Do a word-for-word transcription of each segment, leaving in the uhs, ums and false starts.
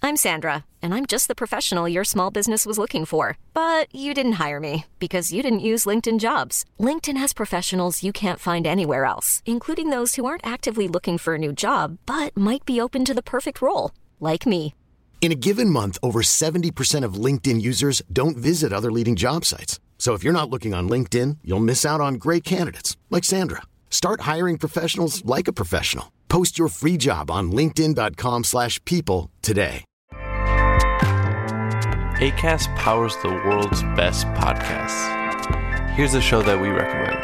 I'm Sandra, and I'm just the professional your small business was looking for. But you didn't hire me because you didn't use LinkedIn Jobs. LinkedIn has professionals you can't find anywhere else, including those who aren't actively looking for a new job, but might be open to the perfect role, like me. In a given month, over seventy percent of LinkedIn users don't visit other leading job sites. So if you're not looking on LinkedIn, you'll miss out on great candidates like Sandra. Start hiring professionals like a professional. Post your free job on linkedin.com slash people today. Acast powers the world's best podcasts. Here's a show that we recommend.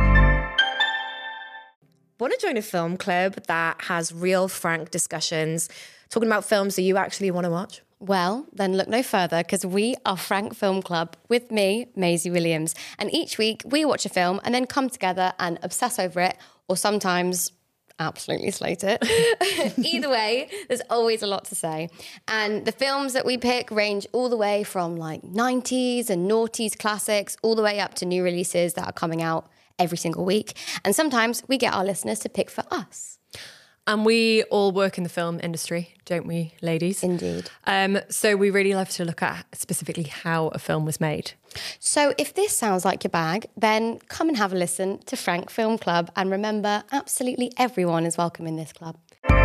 Want to join a film club that has real, frank discussions, talking about films that you actually want to watch? Well, then look no further, because we are Frank Film Club with me, Maisie Williams. And each week we watch a film and then come together and obsess over it, or sometimes absolutely slate it. Either way, there's always a lot to say. And the films that we pick range all the way from like nineties and noughties classics, all the way up to new releases that are coming out every single week. And sometimes we get our listeners to pick for us. And we all work in the film industry, don't we, ladies? Indeed. Um, so we really love to look at specifically how a film was made. So if this sounds like your bag, then come and have a listen to Frank Film Club. And remember, absolutely everyone is welcome in this club.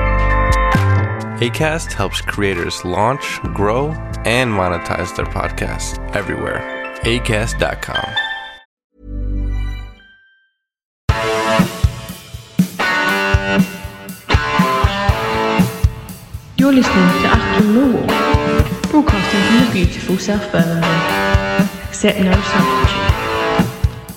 Acast helps creators launch, grow, and monetize their podcasts everywhere. acast dot com. You're listening to Achtung Millwall, broadcasting from the beautiful South Birmingham. Accept no substitute.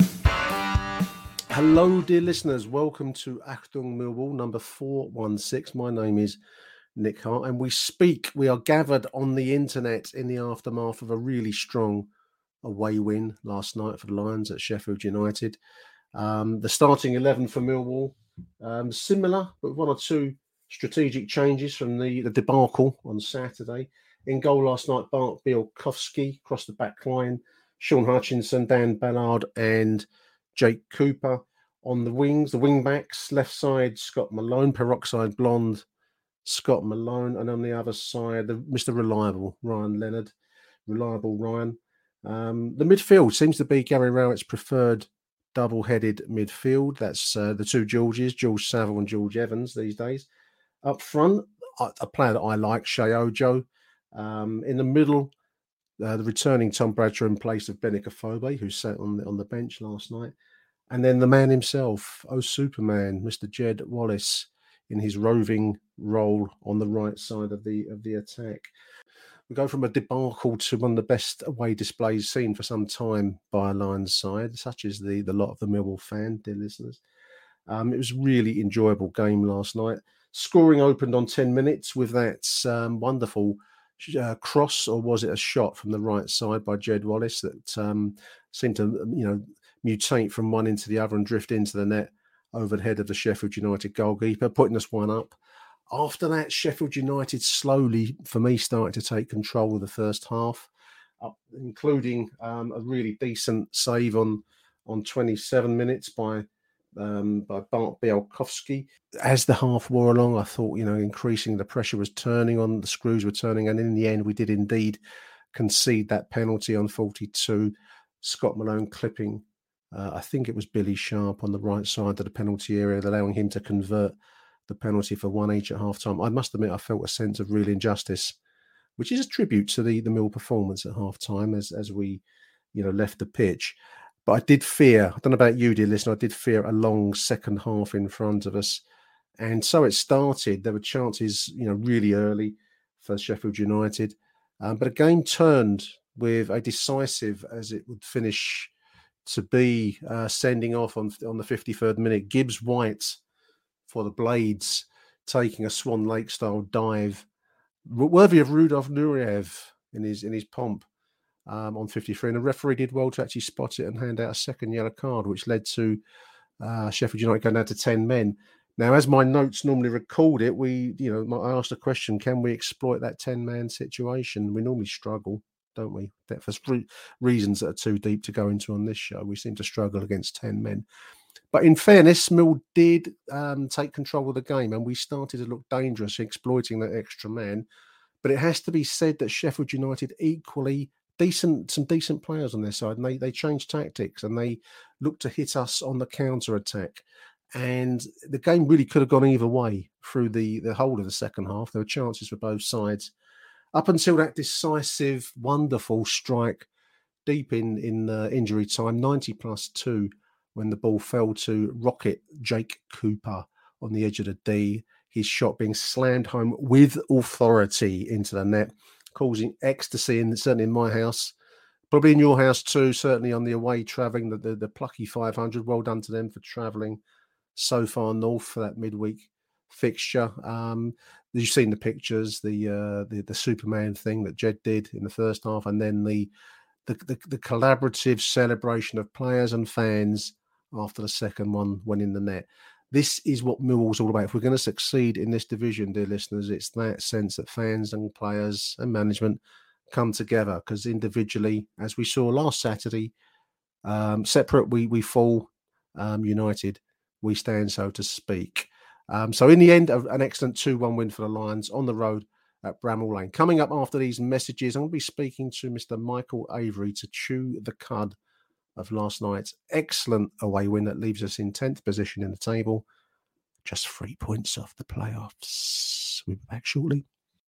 Hello, dear listeners. Welcome to Achtung Millwall, number four one six. My name is Nick Hart, and we speak. We are gathered on the internet in the aftermath of a really strong away win last night for the Lions at Sheffield United. Um, the starting eleven for Millwall, um, similar, but one or two strategic changes from the, the debacle on Saturday. In goal last night, Bart Bielkowski across the back line, Sean Hutchinson, Dan Ballard and Jake Cooper on the wings. The wing backs, left side, Scott Malone, peroxide blonde, Scott Malone, and on the other side, the Mister Reliable, Ryan Leonard, reliable Ryan. Um, the midfield seems to be Gary Rowett's preferred double-headed midfield. That's uh, the two Georges, George Saville and George Evans these days. Up front, a player that I like, Shea Ojo. Um, in the middle, uh, the returning Tom Bradshaw in place of Benik Afobe, who sat on the, on the bench last night. And then the man himself, oh Superman, Mister Jed Wallace, in his roving role on the right side of the of the attack. We go from a debacle to one of the best away displays seen for some time by a Lions side, such as the, the lot of the Millwall fan, dear listeners. Um, it was a really enjoyable game last night. Scoring opened on ten minutes with that um, wonderful uh, cross, or was it a shot from the right side by Jed Wallace that um, seemed to, you know, mutate from one into the other and drift into the net over the head of the Sheffield United goalkeeper, putting us one up. After that, Sheffield United slowly, for me, started to take control of the first half, up, including um, a really decent save on on twenty-seven minutes by um, by Bart Bielkowski. As the half wore along, I thought, you know, increasing the pressure was turning on, the screws were turning, and in the end, we did indeed concede that penalty on forty-two. Scott Malone clipping, uh, I think it was Billy Sharp on the right side of the penalty area, allowing him to convert the penalty for one each at half time. I must admit, I felt a sense of real injustice, which is a tribute to the, the Mill performance at half time as, as we, you know, left the pitch. But I did fear, I don't know about you, dear listener, I did fear a long second half in front of us. And so it started. There were chances, you know, really early for Sheffield United. Um, but a game turned with a decisive, as it would finish to be, uh, sending off on, on the fifty-third minute. Gibbs White for the Blades, taking a Swan Lake-style dive, worthy of Rudolf Nureyev in his in his pomp. Um, on fifty-three, and the referee did well to actually spot it and hand out a second yellow card, which led to uh, Sheffield United going down to ten men. Now, as my notes normally record it, we, you know, I asked the question: can we exploit that ten-man situation? We normally struggle, don't we? That for reasons that are too deep to go into on this show, we seem to struggle against ten men. But in fairness, Mill did um, take control of the game, and we started to look dangerous, exploiting that extra man. But it has to be said that Sheffield United equally decent, some decent players on their side, and they they changed tactics and they looked to hit us on the counter attack. And the game really could have gone either way through the, the whole of the second half. There were chances for both sides up until that decisive, wonderful strike deep in, in uh, injury time, ninety plus two, when the ball fell to Rocket Jake Cooper on the edge of the D. His shot being slammed home with authority into the net, causing ecstasy, in, certainly in my house. Probably in your house too, certainly on the away travelling, the, the, the plucky five hundred. Well done to them for travelling so far north for that midweek fixture. Um, you've seen the pictures, the, uh, the the Superman thing that Jed did in the first half, and then the the, the the collaborative celebration of players and fans after the second one went in the net. This is what Millwall's all about. If we're going to succeed in this division, dear listeners, it's that sense that fans and players and management come together, because individually, as we saw last Saturday, um, separate we we fall, um, united we stand, so to speak. Um, so in the end, an excellent two one win for the Lions on the road at Bramall Lane. Coming up after these messages, I'm going to be speaking to Mister Michael Avery to chew the cud of last night's excellent away win that leaves us in tenth position in the table, just three points off the playoffs. We'll be back shortly.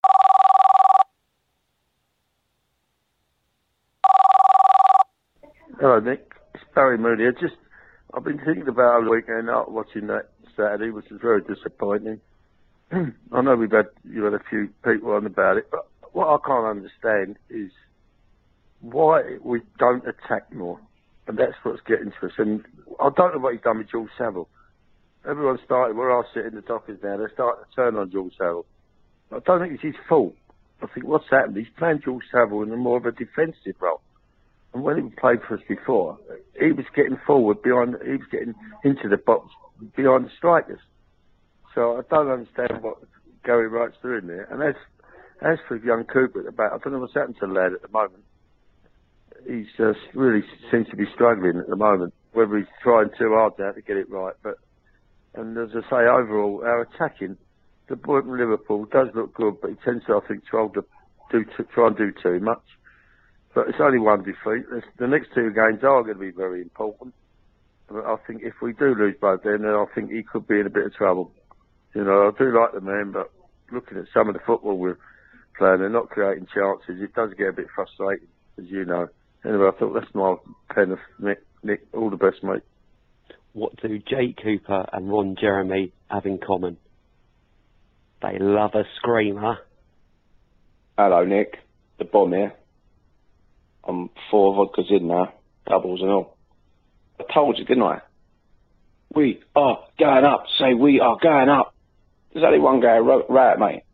Hello, Nick. It's Barry Moody. I just, I've been thinking about over the weekend after watching that Saturday, which was very disappointing. I know we've had, you had a few people on about it, but what I can't understand is why we don't attack more. And that's what's getting to us. And I don't know what he's done with George Saville. Everyone started, where I sit in the Dockers now, they're starting to turn on George Saville. I don't think it's his fault. I think what's happened, he's playing George Saville in a more of a defensive role. And when he played for us before, he was getting forward behind, he was getting into the box behind the strikers. So I don't understand what Gary Wright's doing there. And as as for young Cooper at the back, I don't know what's happened to the lad at the moment. He's uh, really seems to be struggling at the moment, whether he's trying too hard now to get it right. But and as I say, overall, our attacking, the boy from Liverpool does look good, but he tends to, I think, try to do try and do too much. But it's only one defeat. The next two games are going to be very important. But I think if we do lose both, then I think he could be in a bit of trouble. You know, I do like the man, but looking at some of the football we're playing, they're not creating chances. It does get a bit frustrating, as you know. Anyway, I thought that's my pen of Nick. Nick, all the best, mate. What do Jake Cooper and Ron Jeremy have in common? They love a screamer. Hello, Nick. The bomb here. I'm four vodkas in now, doubles and all. I told you, didn't I? We are going up. Say we are going up. There's only one guy wrote right, mate.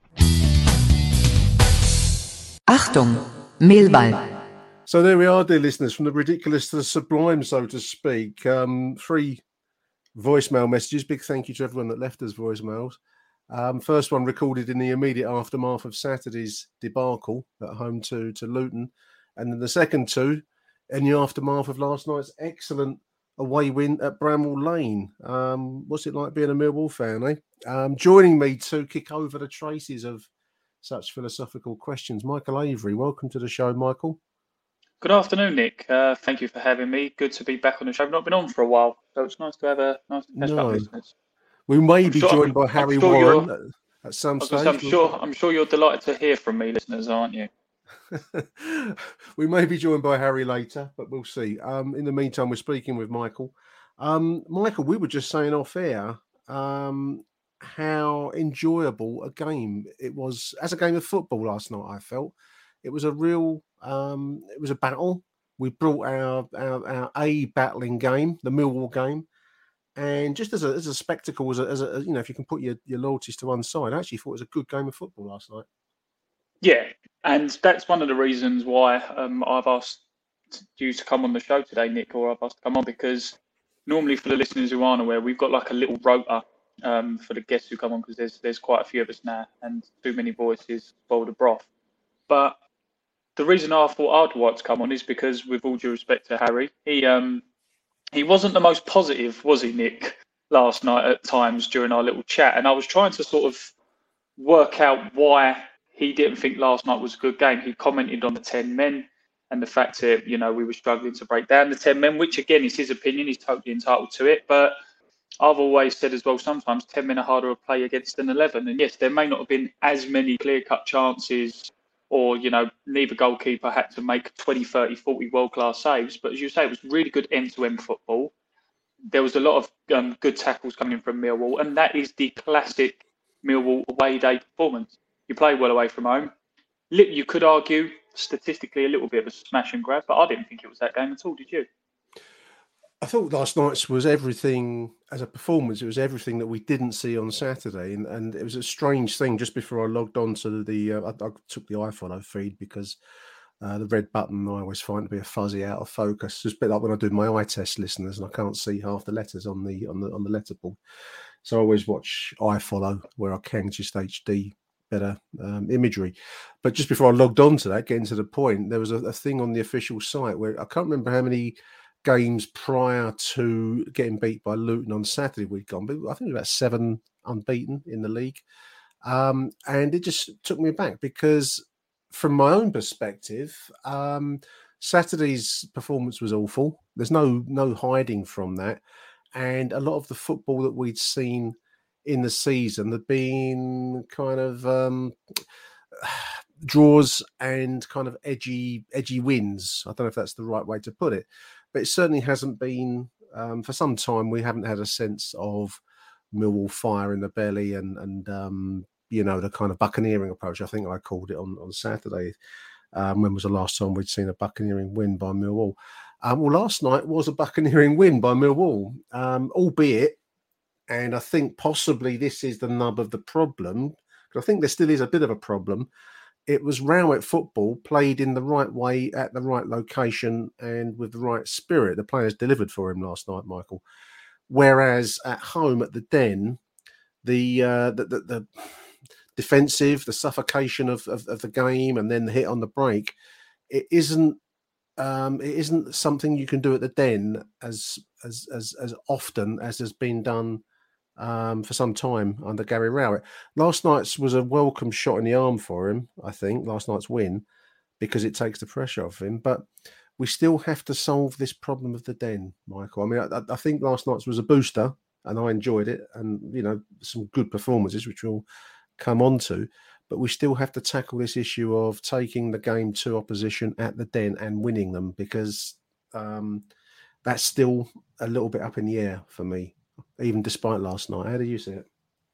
Achtung, Millwall. So there we are, dear listeners, from the ridiculous to the sublime, so to speak. Um, three voicemail messages. Big thank you to everyone that left us voicemails. Um, first one recorded in the immediate aftermath of Saturday's debacle at home to, to Luton. And then the second two in the aftermath of last night's excellent away win at Bramall Lane. Um, what's it like being a Millwall fan, eh? Um, joining me to kick over the traces of such philosophical questions, Michael Avery. Welcome to the show, Michael. Good afternoon, Nick. Uh, thank you for having me. Good to be back on the show. I've not been on for a while, so it's nice to have a nice catch no. up listeners. We may I'm be sure, joined by I'm Harry sure Warren at, at some stage. I'm sure, I'm sure you're delighted to hear from me, listeners, aren't you? We may be joined by Harry later, but we'll see. Um, in the meantime, we're speaking with Michael. Um, Michael, we were just saying off air um, how enjoyable a game it was as a game of football last night. I felt it was a real, um, it was a battle. We brought our, our our A battling game, the Millwall game, and just as a as a spectacle, as a, as a you know, if you can put your, your loyalties to one side, I actually thought it was a good game of football last night. Yeah, and that's one of the reasons why um, I've asked you to come on the show today, Nick, or I've asked to come on, because normally for the listeners who aren't aware, we've got like a little rota um, for the guests who come on, because there's there's quite a few of us now, and too many voices spoil the broth. But the reason I thought I'd like to come on is because, with all due respect to Harry, he um he wasn't the most positive, was he, Nick, last night at times during our little chat, and I was trying to sort of work out why he didn't think last night was a good game. He commented on the ten men and the fact that, you know, we were struggling to break down the ten men, which again is his opinion. He's totally entitled to it. But I've always said as well, sometimes ten men are harder to play against than eleven. And yes, there may not have been as many clear-cut chances, or, you know, neither goalkeeper had to make twenty, thirty, forty world-class saves. But as you say, it was really good end-to-end football. There was a lot of um, good tackles coming from Millwall, and that is the classic Millwall away day performance. You play well away from home. You could argue, statistically, a little bit of a smash and grab, but I didn't think it was that game at all, did you? I thought last night's was everything, as a performance, it was everything that we didn't see on Saturday. And, and it was a strange thing. Just before I logged on to the, uh, I, I took the iFollow feed because uh, the red button I always find to be a fuzzy out of focus. It's a bit like when I do my eye test listeners and I can't see half the letters on the on the on the letterboard. So I always watch iFollow where I can, just H D better um, imagery. But just before I logged on to that, getting to the point, there was a, a thing on the official site where I can't remember how many games prior to getting beat by Luton on Saturday we'd gone, but I think it was about seven unbeaten in the league. Um, and it just took me back because from my own perspective, um, Saturday's performance was awful. There's no no hiding from that. And a lot of the football that we'd seen in the season had been kind of um, draws and kind of edgy edgy wins. I don't know if that's the right way to put it. But it certainly hasn't been, um, for some time, we haven't had a sense of Millwall fire in the belly and, and um, you know, the kind of buccaneering approach, I think I called it on, on Saturday. Um, when was the last time we'd seen a buccaneering win by Millwall? Um, well, last night was a buccaneering win by Millwall, um, albeit, and I think possibly this is the nub of the problem, because I think there still is a bit of a problem. It was Rowett football played in the right way at the right location and with the right spirit. The players delivered for him last night, Michael. Whereas at home at the Den, the uh, the, the, the defensive, the suffocation of, of, of the game, and then the hit on the break, it isn't um, it isn't something you can do at the Den as as as as often as has been done Um, for some time under Gary Rowett. Last night's was a welcome shot in the arm for him, I think, last night's win, because it takes the pressure off him. But we still have to solve this problem of the Den, Michael. I mean, I, I think last night's was a booster and I enjoyed it, and, you know, some good performances, which we'll come on to. But we still have to tackle this issue of taking the game to opposition at the Den and winning them, because um, that's still a little bit up in the air for me, even despite last night. How do you see it?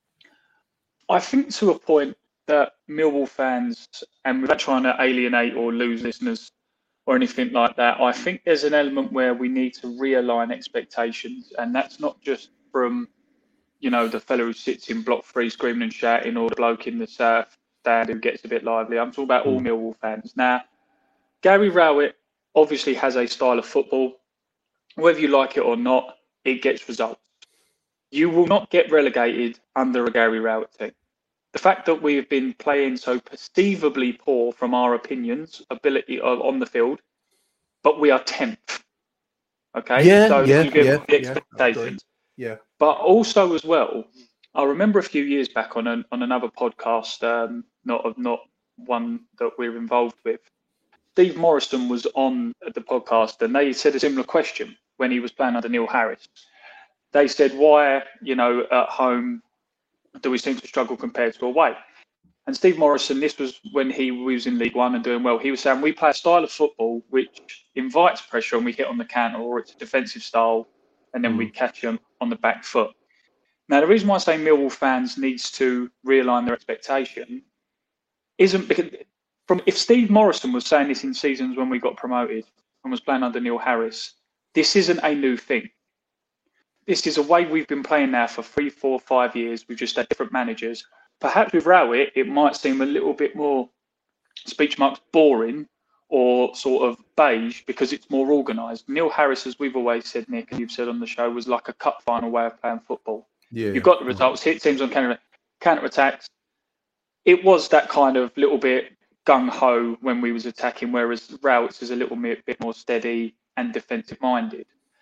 I think to a point that Millwall fans, and without trying to alienate or lose listeners or anything like that, I think there's an element where we need to realign expectations. And that's not just from, you know, the fellow who sits in block three screaming and shouting, or the bloke in the south stand who gets a bit lively. I'm talking about all Millwall fans. Now, Gary Rowett obviously has a style of football. Whether you like it or not, it gets results. You will not get relegated under a Gary Rowett team. The fact that we have been playing so perceivably poor from our opinions, ability on the field, but we are tenth. Okay? Yeah, so yeah, you get yeah, the expectations. Yeah, yeah. But also as well, I remember a few years back on an, on another podcast, um, not not one that we're involved with, Steve Morrison was on the podcast and they said a similar question when he was playing under Neil Harris. They said, why, you know, at home do we seem to struggle compared to away? And Steve Morrison, this was when he was in League One and doing well, he was saying we play a style of football which invites pressure and we hit on the counter, or it's a defensive style and then mm. we catch them on the back foot. Now, the reason why I say Millwall fans needs to realign their expectation isn't because from if Steve Morrison was saying this in seasons when we got promoted and was playing under Neil Harris, this isn't a new thing. This is a way we've been playing now for three, four, five years. We've just had different managers. Perhaps with Rowett, it might seem a little bit more, speech marks, boring or sort of beige because it's more organised. Neil Harris, as we've always said, Nick, and you've said on the show, was like a cup final way of playing football. Yeah, You've got the results, hit teams on counter, counter attacks. It was that kind of little bit gung-ho when we was attacking, whereas Rowett's is a little bit, bit more steady and defensive-minded.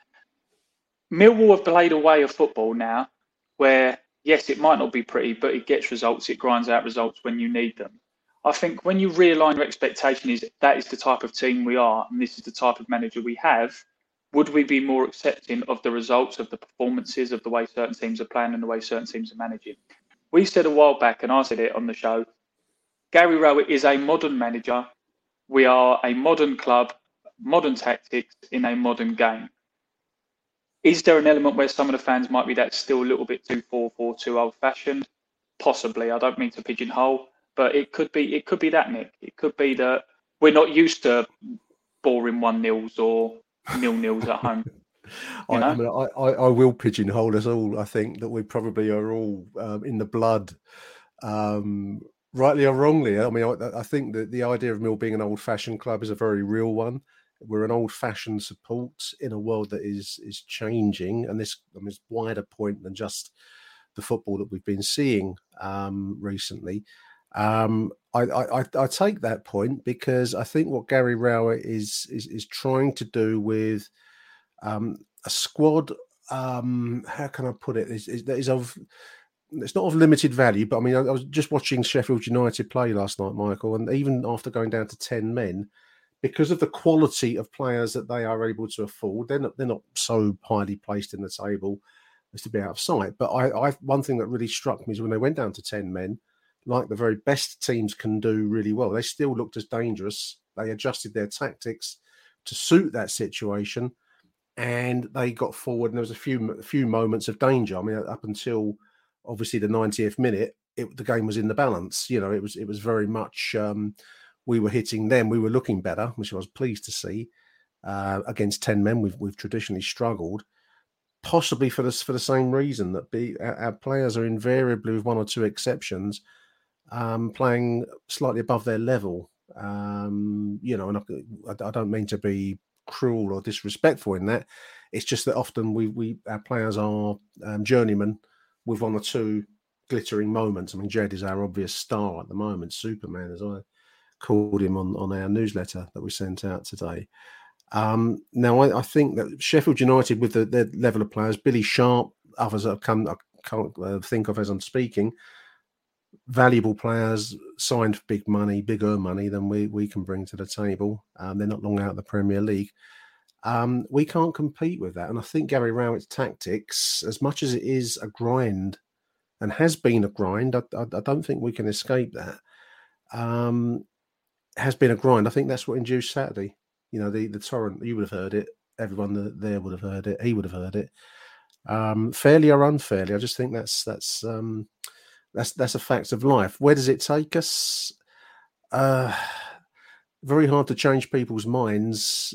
Millwall have played a way of football now where, yes, it might not be pretty, but it gets results. It grinds out results when you need them. I think when you realign your expectation is that is the type of team we are and this is the type of manager we have, would we be more accepting of the results of the performances of the way certain teams are playing and the way certain teams are managing? We said a while back, and I said it on the show, Gary Rowett is a modern manager. We are a modern club, modern tactics in a modern game. Is there an element where some of the fans might be that still a little bit too four four two old-fashioned? Possibly. I don't mean to pigeonhole, but it could be. It could be that, Nick. It could be that we're not used to boring one nils or nil nils at home. I, I mean, I, I, I will pigeonhole us all. I think that we probably are all um, in the blood, um, rightly or wrongly. I mean, I, I think that the idea of Mill being an old-fashioned club is a very real one. We're an old-fashioned support in a world that is is changing, and this I mean, it's a wider point than just the football that we've been seeing um, recently. Um, I, I, I take that point because I think what Gary Rowett is is is trying to do with um, a squad. Um, how can I put it? Is, is, is of it's not of limited value, but I mean, I, I was just watching Sheffield United play last night, Michael, and even after going down to ten men, because of the quality of players that they are able to afford, they're not they're not so highly placed in the table as to be out of sight. But I, I one thing that really struck me is when they went down to ten men, like the very best teams can do really well, they still looked as dangerous. They adjusted their tactics to suit that situation, and they got forward. And there was a few a few moments of danger. I mean, up until obviously the ninetieth minute, it, the game was in the balance. You know, it was it was very much um, we were hitting them. We were looking better, which I was pleased to see. Uh, against ten men, we've we've traditionally struggled, possibly for this for the same reason that be, our, our players are invariably, with one or two exceptions, um, playing slightly above their level. Um, you know, and I, I don't mean to be cruel or disrespectful in that. It's just that often we we our players are um, journeymen with one or two glittering moments. I mean, Jed is our obvious star at the moment, Superman, as I called him on, on our newsletter that we sent out today. Um, now, I, I think that Sheffield United, with the, their level of players, Billy Sharp, others that have come, I can't uh, think of as I'm speaking, valuable players signed for big money, bigger money than we, we can bring to the table. Um, they're not long out of the Premier League. Um, we can't compete with that. And I think Gary Rowett's tactics, as much as it is a grind and has been a grind, I, I, I don't think we can escape that. Um, has been a grind. I think that's what induced Saturday. You know, the, the torrent, you would have heard it. Everyone there would have heard it. He would have heard it. Um, fairly or unfairly, I just think that's that's um, that's that's a fact of life. Where does it take us? Uh, very hard to change people's minds.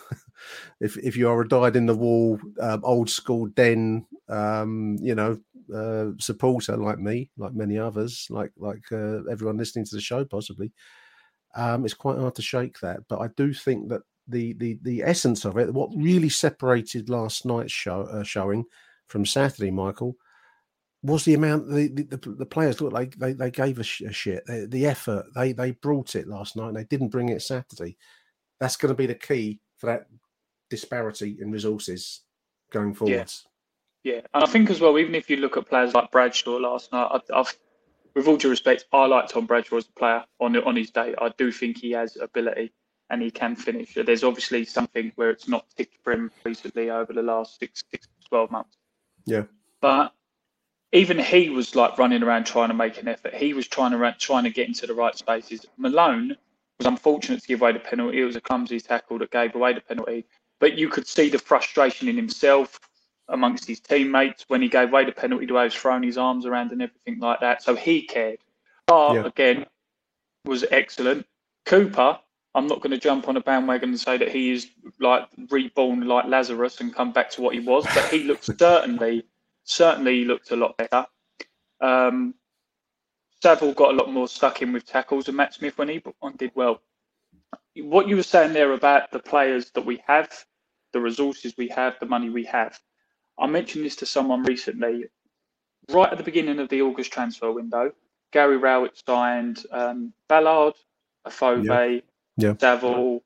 if if you are a dyed in the wall, um, old school den, um, you know, uh, supporter like me, like many others, like like uh, everyone listening to the show, possibly. Um, it's quite hard to shake that, but I do think that the the the essence of it, what really separated last night's show uh, showing from Saturday, Michael, was the amount the the, the players looked like they, they gave a, sh- a shit. The, the effort they they brought it last night, and they didn't bring it Saturday. That's going to be the key for that disparity in resources going forwards. Yeah, yeah, and I think as well, even if you look at players like Bradshaw last night, I've, I've with all due respect, I like Tom Bradshaw as a player on on his day. I do think he has ability and he can finish. There's obviously something where it's not ticked for him recently over the last six, six, twelve months. Yeah. But even he was like running around trying to make an effort. He was trying to run, trying to get into the right spaces. Malone was unfortunate to give away the penalty. It was a clumsy tackle that gave away the penalty. But you could see the frustration in himself amongst his teammates when he gave away the penalty, the way he was throwing his arms around and everything like that. So he cared. But yeah. Again, was excellent. Cooper, I'm not going to jump on a bandwagon and say that he is like reborn like Lazarus and come back to what he was, but he looked certainly, certainly he looked a lot better. Um, Saville got a lot more stuck in with tackles, and Matt Smith, when he did well. What you were saying there about the players that we have, the resources we have, the money we have. I mentioned this to someone recently. Right at the beginning of the August transfer window, Gary Rowett signed um, Ballard, Afobe, yeah. Yeah. Saville,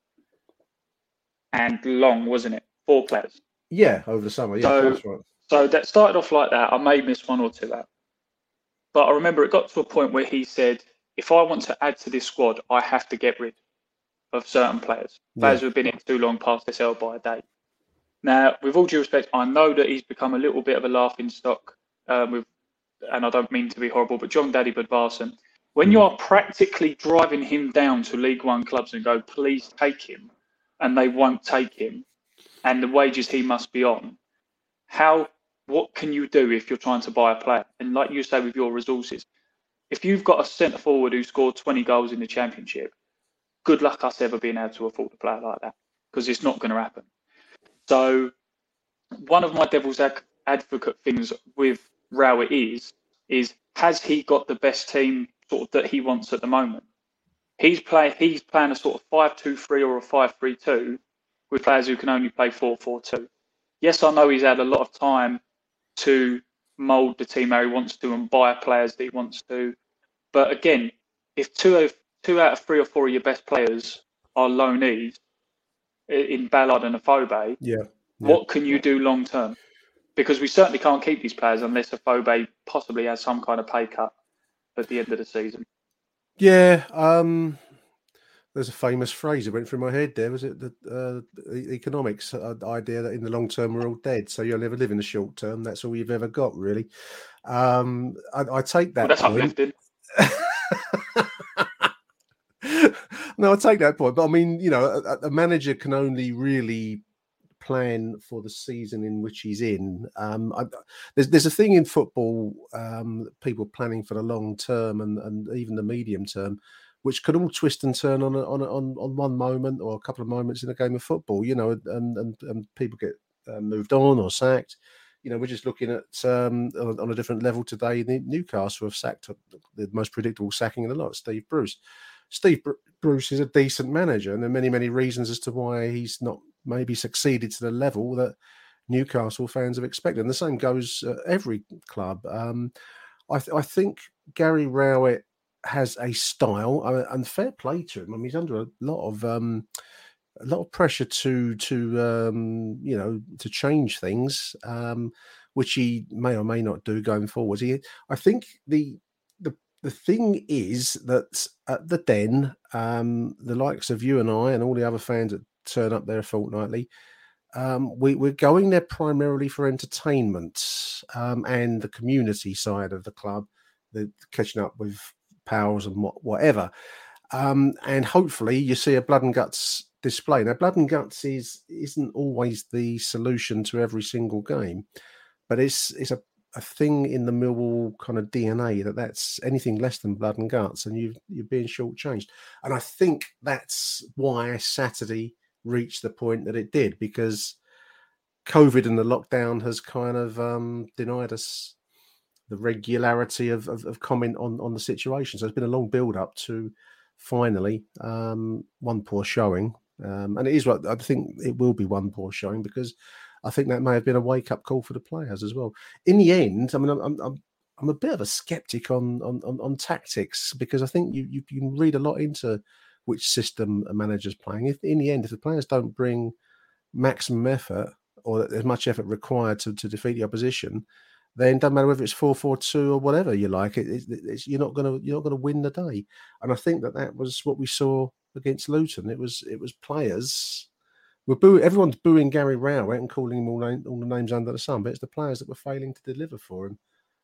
and Long, wasn't it? Four players. Yeah, over the summer. Yeah, so, that's right. So that started off like that. I may miss one or two out. But I remember it got to a point where he said, if I want to add to this squad, I have to get rid of certain players. Players Yeah. who have been in too long past their sell by a date. Now, with all due respect, I know that he's become a little bit of a laughing stock um, with, and I don't mean to be horrible, but John Daddy Budvarsson, when you are practically driving him down to League One clubs and go, please take him, and they won't take him, and the wages he must be on, how, what can you do if you're trying to buy a player? And like you say with your resources, if you've got a centre forward who scored twenty goals in the Championship, good luck us ever being able to afford a player like that, because it's not going to happen. So one of my devil's ad- advocate things with Rowett is, is has he got the best team sort of that he wants at the moment? He's play he's playing a sort of five two three or a five three two with players who can only play four four two. Yes, I know he's had a lot of time to mould the team how he wants to and buy players that he wants to. But again, if two of two out of three or four of your best players are loanees in Ballard and Afobe, Yeah. yeah. what can you do long term? Because we certainly can't keep these players unless Afobe possibly has some kind of pay cut at the end of the season. Yeah. Um, there's a famous phrase that went through my head there. Was it the, uh, the economics uh, idea that in the long term we're all dead, so you'll never live in the short term. That's all you've ever got, really. Um, I, I take that Well, that's point. uplifting. No, I take that point, but I mean, you know, a, a manager can only really plan for the season in which he's in. Um, I, there's there's a thing in football, um, people planning for the long term and, and even the medium term, which could all twist and turn on a, on a, on on one moment or a couple of moments in a game of football. You know, and and, and people get uh, moved on or sacked. You know, we're just looking at um, on, on a different level today. Newcastle have sacked the most predictable sacking in the lot, Steve Bruce. Steve Bruce is a decent manager, and there are many, many reasons as to why he's not maybe succeeded to the level that Newcastle fans have expected. And the same goes at every club. Um, I, th- I think Gary Rowett has a style, uh, and fair play to him. I mean, he's under a lot of um, a lot of pressure to to um, you know to change things, um, which he may or may not do going forward. He, I think the the The thing is that at the Den, um, the likes of you and I and all the other fans that turn up there fortnightly, um, we, we're going there primarily for entertainment um, and the community side of the club, the catching up with pals and what, whatever. Um, and hopefully you see a blood and guts display. Now, blood and guts is, isn't always the solution to every single game, but it's it's a a thing in the Millwall kind of D N A that that's anything less than blood and guts and you you're being shortchanged. And I think that's why Saturday reached the point that it did, because COVID and the lockdown has kind of um, denied us the regularity of, of, of comment on, on the situation. So it's been a long build up to finally um, one poor showing. Um, and it is what I think it will be one poor showing, because I think that may have been a wake-up call for the players as well. In the end, I mean, I'm I'm I'm a bit of a skeptic on on, on, on tactics, because I think you, you you can read a lot into which system a manager's playing. If in the end, if the players don't bring maximum effort or as much effort required to, to defeat the opposition, then it doesn't matter whether it's four four two or whatever you like. It, it, it's, you're not gonna you're not gonna win the day. And I think that that was what we saw against Luton. It was it was players. We're boo- everyone's booing Gary Rowett and calling him all, name- all the names under the sun, but it's the players that were failing to deliver for him.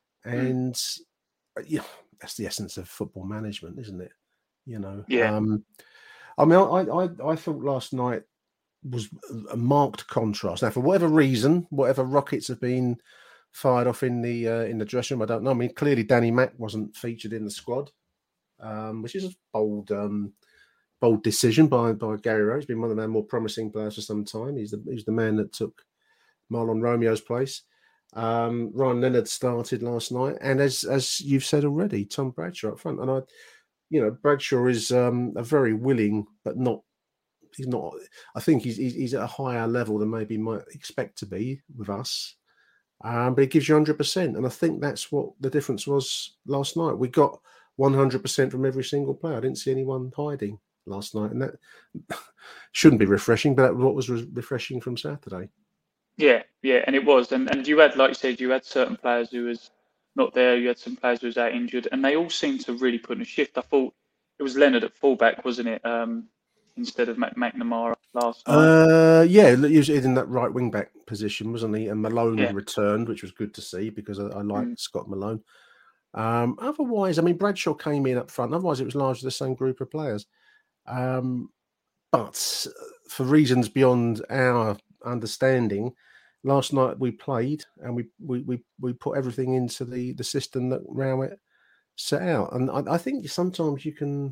And mm. yeah, that's the essence of football management, isn't it? You know. Yeah. Um, I mean, I, I I thought last night was a marked contrast. Now, for whatever reason, whatever rockets have been fired off in the uh, in the dressing room, I don't know. I mean, clearly Danny Mack wasn't featured in the squad, um, which is a bold. Um, Bold decision by, by Gary Rowett. He's been one of the more promising players for some time. He's the he's the man that took Marlon Romeo's place. Um, Ryan Leonard started last night, and as as you've said already, Tom Bradshaw up front. And I, you know, Bradshaw is um, a very willing, but not. He's not. I think he's he's at a higher level than maybe might expect to be with us. Um, but it gives you one hundred percent, and I think that's what the difference was last night. We got one hundred percent from every single player. I didn't see anyone hiding last night, and that shouldn't be refreshing, but that was what was re- refreshing from Saturday. Yeah, yeah, and it was, and and you had, like you said, you had certain players who was not there. You had some players who was out injured, and they all seemed to really put in a shift. I thought it was Leonard at fullback, wasn't it? Um, instead of Mac- McNamara last night. Uh, yeah, he was in that right wing back position, wasn't he? And Malone Yeah. returned, which was good to see because I, I like Mm. Scott Malone. Um, otherwise, I mean, Bradshaw came in up front. Otherwise, it was largely the same group of players. Um, but for reasons beyond our understanding, last night we played and we we we, we put everything into the, the system that Rowett set out. And I, I think sometimes you can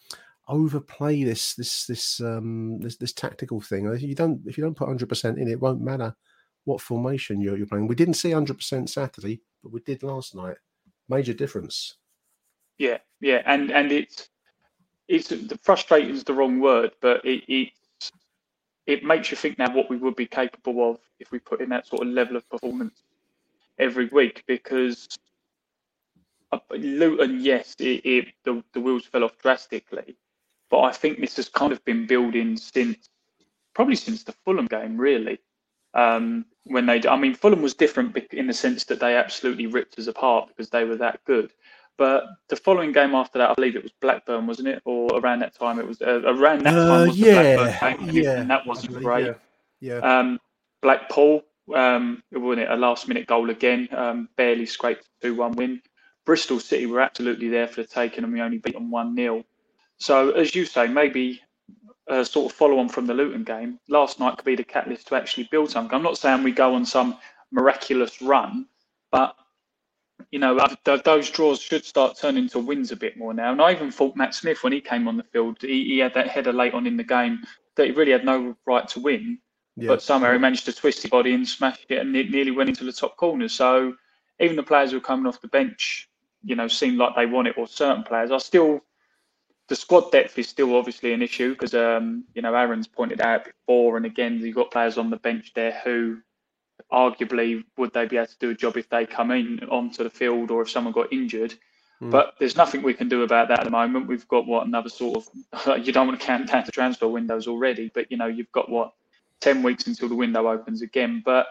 overplay this this this um this, this tactical thing. You don't if you don't put one hundred percent in, it won't matter what formation you're, you're playing. We didn't see one hundred percent Saturday, but we did last night. Major difference. Yeah, yeah, and and it's it's the frustrating is the wrong word, but it it it makes you think now what we would be capable of if we put in that sort of level of performance every week. Because uh, Luton, yes, it, it the the wheels fell off drastically, but I think this has kind of been building since probably since the Fulham game, really. Um, when they, I mean, Fulham was different in the sense that they absolutely ripped us apart because they were that good. But the following game after that, I believe it was Blackburn, wasn't it? Or around that time, it was uh, around that Uh, time was the yeah, Blackburn game, yeah, and that wasn't believe, great. yeah, yeah. Um, Blackpool, um, wasn't it? A last-minute goal again, um, barely scraped a two one win. Bristol City were absolutely there for the taking, and we only beat them one nil. So, as you say, maybe a sort of follow on from the Luton game, last night could be the catalyst to actually build something. I'm not saying we go on some miraculous run, but you know, those draws should start turning to wins a bit more now. And I even thought Matt Smith, when he came on the field, he, he had that header late on in the game that he really had no right to win, Yeah. but somehow he managed to twist his body and smash it, and it nearly went into the top corner. So even the players who were coming off the bench, you know, seemed like they won it, or certain players are still. The squad depth is still obviously an issue because, um, you know, Aaron's pointed out before, and again, you've got players on the bench there who arguably would they be able to do a job if they come in onto the field or if someone got injured. Mm. But there's nothing we can do about that at the moment. We've got, what, another sort of, you don't want to count down the transfer windows already, but, you know, you've got, what, ten weeks until the window opens again. But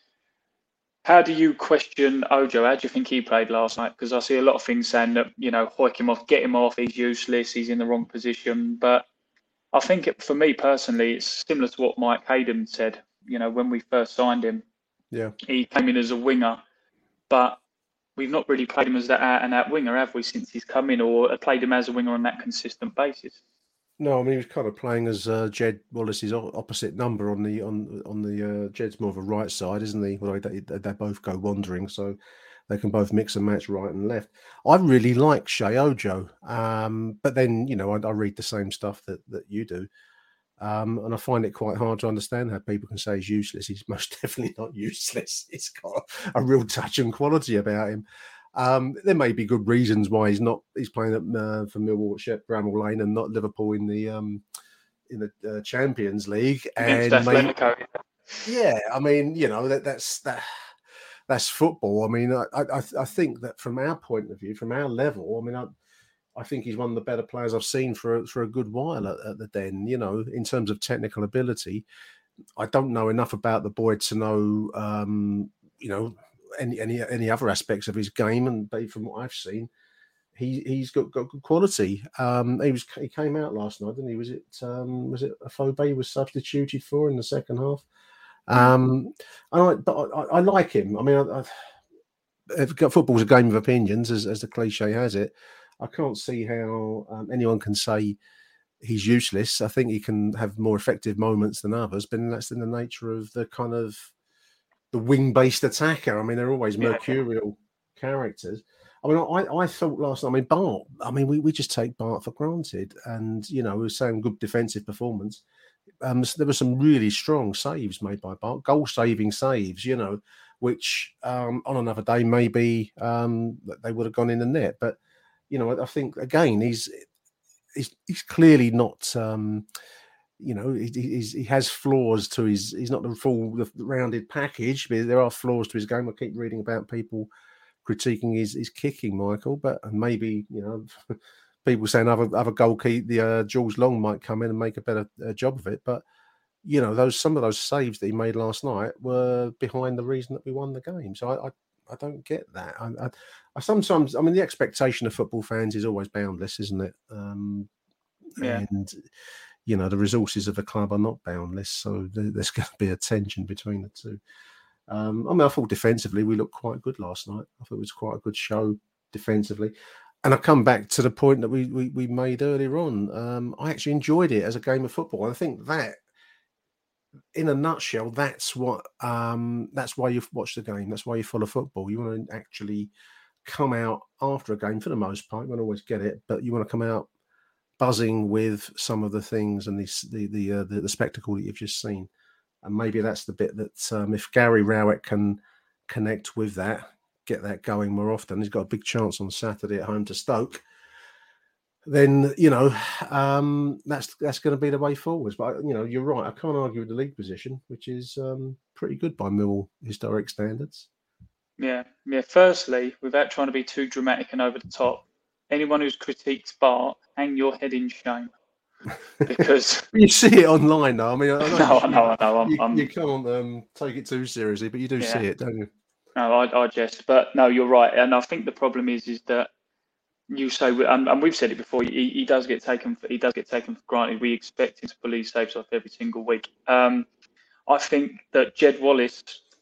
how do you question Ojo? How do you think he played last night? Because I see a lot of things saying that, you know, hoik him off, get him off, he's useless, he's in the wrong position. But I think it, for me personally, it's similar to what Mike Hayden said, you know, when we first signed him. Yeah. He came in as a winger, but we've not really played him as that out and out winger, have we, since he's come in, or played him as a winger on that consistent basis? No, I mean he was kind of playing as uh, Jed Wallace's opposite number on the on on the uh, Jed's more of a right side, isn't he? Well, they, they both go wandering, so they can both mix and match right and left. I really like Shea Ojo, um, but then you know I, I read the same stuff that that you do, um, and I find it quite hard to understand how people can say he's useless. He's most definitely not useless. He's got a real touch and quality about him. Um, there may be good reasons why he's not. He's playing at, uh, for Millwall at Shep Bramall Lane and not Liverpool in the um, in the uh, Champions League. And maybe, yeah, I mean, you know that that's that that's football. I mean, I, I I think that from our point of view, from our level, I mean, I I think he's one of the better players I've seen for for a good while at, at the Den. You know, in terms of technical ability, I don't know enough about the boy to know. Um, you know. Any any any other aspects of his game, and from what I've seen, he he's got, got good quality. Um, he was he came out last night, didn't he? Was it um, was it Afobe he was substituted for in the second half? Um, and I but I, I like him. I mean, I, I, football's a game of opinions, as as the cliche has it. I can't see how um, anyone can say he's useless. I think he can have more effective moments than others, but that's in the nature of the kind of the wing-based attacker. I mean, they're always mercurial yeah. characters. I mean, I, I thought last night, I mean, Bart, I mean, we, we just take Bart for granted. And, you know, we were saying good defensive performance. Um, so there were some really strong saves made by Bart, goal-saving saves, you know, which um, on another day, maybe um, they would have gone in the net. But, you know, I think, again, he's he's, he's clearly not... Um, You know, he, he's, he has flaws to his. He's not the full, the rounded package, but there are flaws to his game. I keep reading about people critiquing his, his kicking, Michael. But and maybe you know, people saying other other goalkeeper, the uh, Jules Long might come in and make a better uh, job of it. But you know, those some of those saves that he made last night were behind the reason that we won the game. So I, I I don't get that. I, I, I sometimes, I mean, the expectation of football fans is always boundless, isn't it? Um, Yeah. And you know, the resources of the club are not boundless, so there, there's going to be a tension between the two. Um, I mean, I thought defensively we looked quite good last night. I thought it was quite a good show defensively. And I come back to the point that we we, we made earlier on. Um, I actually enjoyed it as a game of football. I think that, in a nutshell, that's what um, that's why you watch the game. That's why you follow football. You want to actually come out after a game, for the most part. You won't always get it, but you want to come out buzzing with some of the things and the the the, uh, the the spectacle that you've just seen. And maybe that's the bit that um, if Gary Rowett can connect with that, get that going more often, he's got a big chance on Saturday at home to Stoke. Then you know um, that's that's going to be the way forwards. But you know, you're right. I can't argue with the league position, which is um, pretty good by Millwall historic standards. Yeah, yeah. Firstly, without trying to be too dramatic and over the top, anyone who's critiqued Bart, hang your head in shame. Because you see it online, though. I mean, I know no, you, I know, I know. I'm, you, I'm, you can't um, take it too seriously, but you do Yeah. see it, don't you? No, I, I jest, but no, you're right. And I think the problem is, is that you say, and, and we've said it before. He, he does get taken. For, he does get taken for granted. We expect him to pull these saves off every single week. Um, I think that Jed Wallace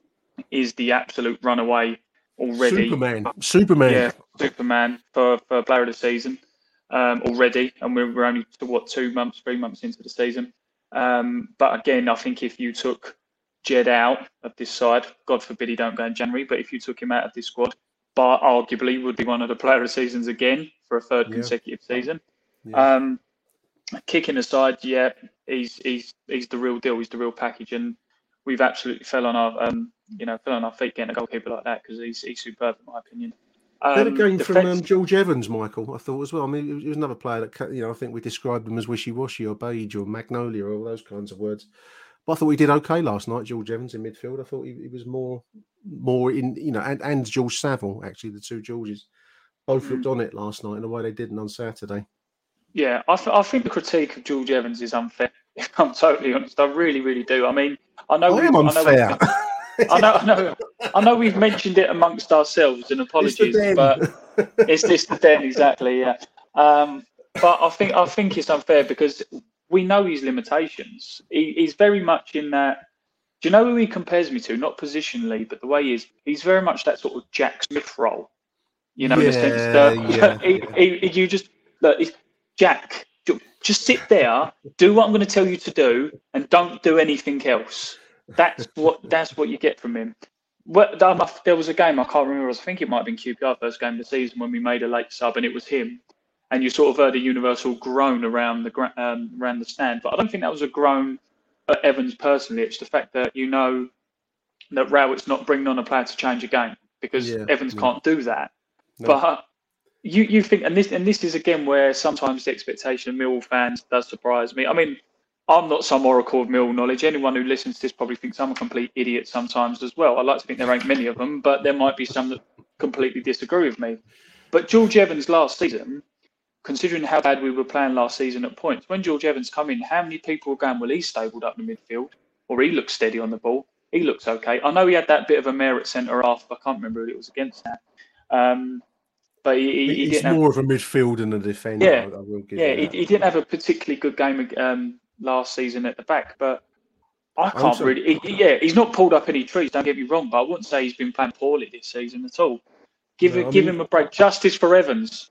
is the absolute runaway already. Superman, Superman. Yeah, Superman for for player of the season um, already, and we're, we're only what two months, three months into the season. Um, but again, I think if you took Jed out of this side, God forbid he don't go in January, but if you took him out of this squad, Bart arguably would be one of the player of the seasons again for a third Yeah. consecutive season. Yeah. Um, kicking aside, yeah, he's he's he's the real deal. He's the real package, and we've absolutely fell on our um, you know fell on our feet getting a goalkeeper like that because he's he's superb in my opinion. Um, Then again, from defense- um, George Evans, Michael, I thought as well. I mean, he was another player that, you know, I think we described him as wishy-washy or beige or magnolia or all those kinds of words. But I thought we did okay last night, George Evans in midfield. I thought he, he was more, more in, you know, and, and George Saville, actually, the two Georges, both looked on it last night in a way they didn't on Saturday. Yeah, I, th- I think the critique of George Evans is unfair. If I'm totally honest, I really, really do. I mean, I know I am we've- unfair. I know, I know, I know, I know. We've mentioned it amongst ourselves, and apologies, den. but it's this the den exactly. Yeah, um, but I think I think it's unfair because we know his limitations. He, he's very much in that. Do you know who he compares me to? Not positionally, but the way he is. He's very much that sort of Jack Smith role. You know, in the sense that Yeah, he, he, he- you just look, he's- Jack, ju- just sit there, do what I'm going to tell you to do, and don't do anything else. That's what that's what you get from him. What, there was a game I can't remember. I think it might have been Q P R first game of the season when we made a late sub, and it was him. And you sort of heard a universal groan around the gra- um, around the stand. But I don't think that was a groan at Evans personally. It's the fact that you know that Rowett's not bringing on a player to change a game because Yeah, Evans yeah. can't do that. No. But you you think, and this and this is again where sometimes the expectation of Millwall fans does surprise me. I mean, I'm not some oracle of Millwall knowledge. Anyone who listens to this probably thinks I'm a complete idiot sometimes as well. I like to think there ain't many of them, but there might be some that completely disagree with me. But George Evans last season, considering how bad we were playing last season at points, when George Evans come in, how many people were going, well, he's stabled up in the midfield, or he looks steady on the ball, he looks okay. I know he had that bit of a mare at centre half. I can't remember who it was against now. Um, but he, he, he He's didn't more have, of a midfield than a defender. Yeah, I, I will give yeah, you he, that. he didn't have a particularly good game um, last season at the back, but I can't Also- really. He, yeah, he's not pulled up any trees. Don't get me wrong, but I wouldn't say he's been playing poorly this season at all. Give No, it, I give mean- him a break. Justice for Evans.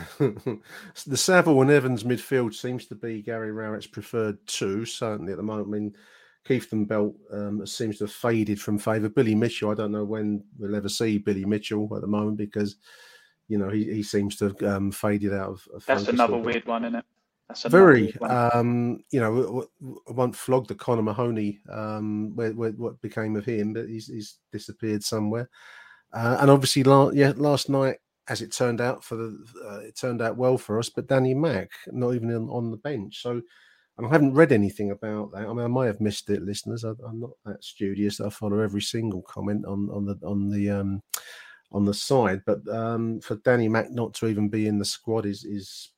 The Saville and Evans midfield seems to be Gary Rowett's preferred two, certainly at the moment. I mean, Keithton Belt um, seems to have faded from favour. Billy Mitchell, I don't know when we'll ever see Billy Mitchell at the moment because, you know, he, he seems to have um, faded out of, of That's focus another a bit. weird one, isn't it? That's another Very, weird one. um, you know, w- w- I won't flog the Conor Mahoney, um, where, where, what became of him, but he's, he's disappeared somewhere. Uh, and obviously, la- yeah, last night, as it turned out for the, uh, it turned out well for us. But Danny Mack, not even on, on the bench. So, and I haven't read anything about that. I mean, I might have missed it, listeners. I, I'm not that studious. I follow every single comment on on the on the um, on the side. But um, for Danny Mack not to even be in the squad is is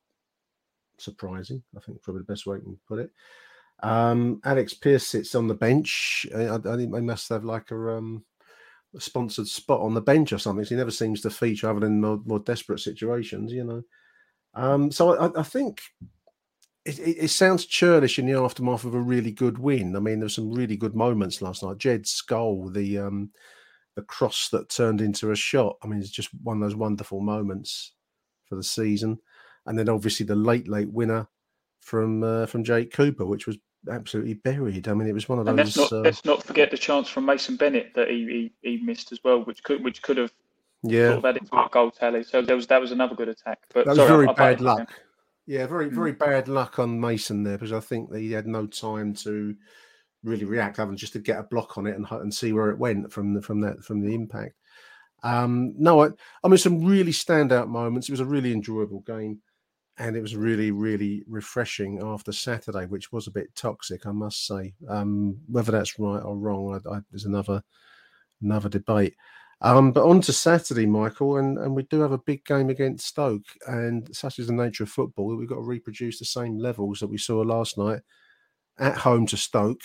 surprising. I think probably the best way we can put it. Um, Alex Pearce sits on the bench. I, I think they must have like a um, a sponsored spot on the bench or something. So he never seems to feature other than more, more desperate situations, you know. Um, so I, I think it, it, it sounds churlish in the aftermath of a really good win. I mean, there's some really good moments last night. Jed's goal, the um, the cross that turned into a shot. I mean, it's just one of those wonderful moments for the season. And then obviously the late, late winner from uh, from Jake Cooper, which was absolutely buried. I mean, it was one of those. And let's not uh, let's not forget the chance from Mason Bennett that he he, he missed as well, which could which could have yeah sort of added to our goal tally. So there was that was another good attack. But that was sorry, very I, I bad butted luck. him. Yeah, very very mm. bad luck on Mason there, because I think that he had no time to really react, other than just to get a block on it and and see where it went from the from that from the impact. Um, no, I, I mean, some really standout moments. It was a really enjoyable game. And it was really, really refreshing after Saturday, which was a bit toxic, I must say. Um, whether that's right or wrong, I, I, there's another another debate. Um, but on to Saturday, Michael, and, and we do have a big game against Stoke. And such is the nature of football, we've got to reproduce the same levels that we saw last night at home to Stoke.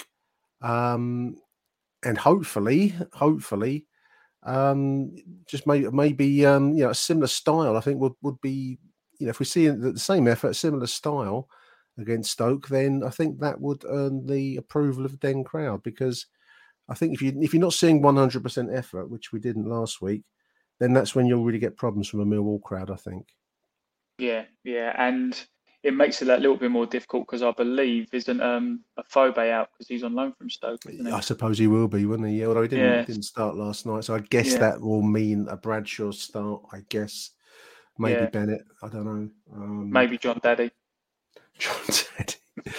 Um, and hopefully, hopefully, um, just maybe, maybe um, you know, a similar style, I think, would, would be. You know, if we see the same effort, similar style against Stoke, then I think that would earn the approval of the Den crowd. Because I think if you if you're not seeing one hundred percent effort, which we didn't last week, then that's when you'll really get problems from a Millwall crowd, I think. Yeah, yeah, and it makes it a little bit more difficult because I believe isn't um, a Phobe out because he's on loan from Stoke, isn't he? I suppose he will be, wouldn't he? Although he didn't yeah. didn't start last night, so I guess yeah. that will mean a Bradshaw start. I guess. Maybe yeah. Bennett, I don't know. Um, Maybe John Daddy. John Daddy.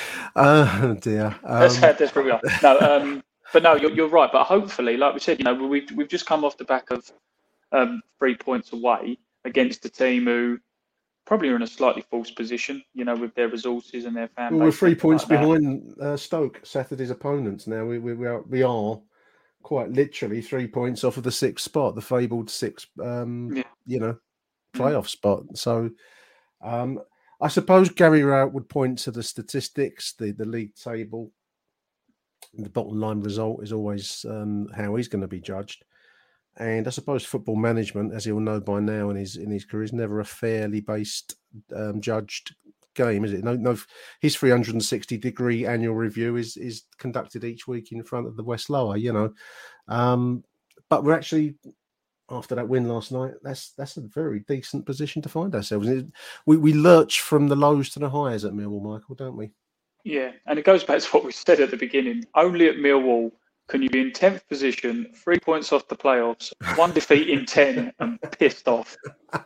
Oh, dear. Um, that's, that's where we are. No, um, but no, you're, you're right. But hopefully, like we said, you know, we've, we've just come off the back of um, three points away against a team who probably are in a slightly false position, you know, with their resources and their fan base. Well, we're three points like behind uh, Stoke, Saturday's opponents now. We, we, we, are, we are quite literally three points off of the sixth spot, the fabled sixth, um, yeah. you know, playoff spot. So um, I suppose Gary Rowett would point to the statistics, the, the league table. The bottom line result is always um, how he's going to be judged. And I suppose football management, as he'll know by now in his in his career, is never a fairly based um, judged game, is it? No, no. His three hundred sixty degree annual review is is conducted each week in front of the West Lower, you know. Um, but we're actually, after that win last night, that's that's a very decent position to find ourselves in. We we lurch from the lows to the highs at Millwall, Michael, don't we? Yeah, and it goes back to what we said at the beginning. Only at Millwall can you be in tenth position, three points off the playoffs, one defeat in ten, and pissed off.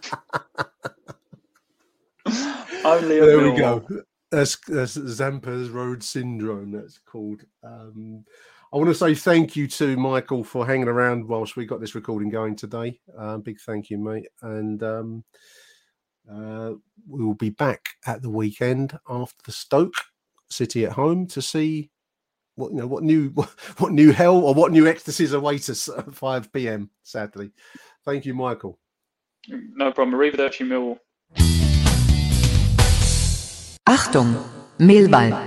Only at there Millwall. we go. That's, that's Zampa's Road Syndrome, that's called. Um, I want to say thank you to Michael for hanging around whilst we got this recording going today. Uh, big thank you, mate. And um, uh, we will be back at the weekend after the Stoke City at home to see what you know what new what, what new hell or what new ecstasies await us at five p.m. Sadly, thank you, Michael. No problem. Arrivederci, Millwall. Achtung, Millwall.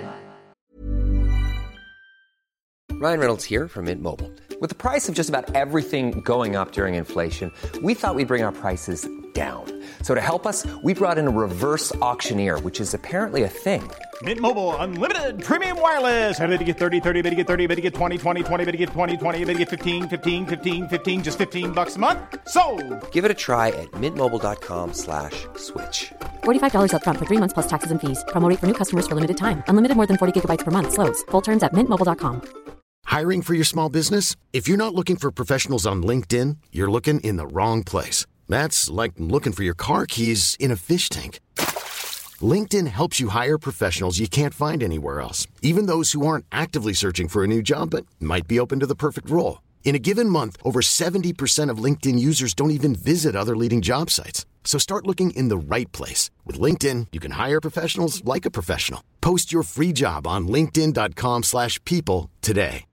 Ryan Reynolds here from Mint Mobile. With the price of just about everything going up during inflation, we thought we'd bring our prices down. So to help us, we brought in a reverse auctioneer, which is apparently a thing. Mint Mobile Unlimited Premium Wireless. How to get thirty, thirty, how to get thirty, how to get twenty, twenty, twenty, how to get twenty, twenty, how to get fifteen, fifteen, fifteen, fifteen, just fifteen bucks a month? Sold! Give it a try at mintmobile.com slash switch. forty-five dollars up front for three months plus taxes and fees. Promo rate for new customers for limited time. Unlimited more than forty gigabytes per month. Slows full terms at mint mobile dot com. Hiring for your small business? If you're not looking for professionals on LinkedIn, you're looking in the wrong place. That's like looking for your car keys in a fish tank. LinkedIn helps you hire professionals you can't find anywhere else, even those who aren't actively searching for a new job but might be open to the perfect role. In a given month, over seventy percent of LinkedIn users don't even visit other leading job sites. So start looking in the right place. With LinkedIn, you can hire professionals like a professional. Post your free job on linkedin.com slash people today.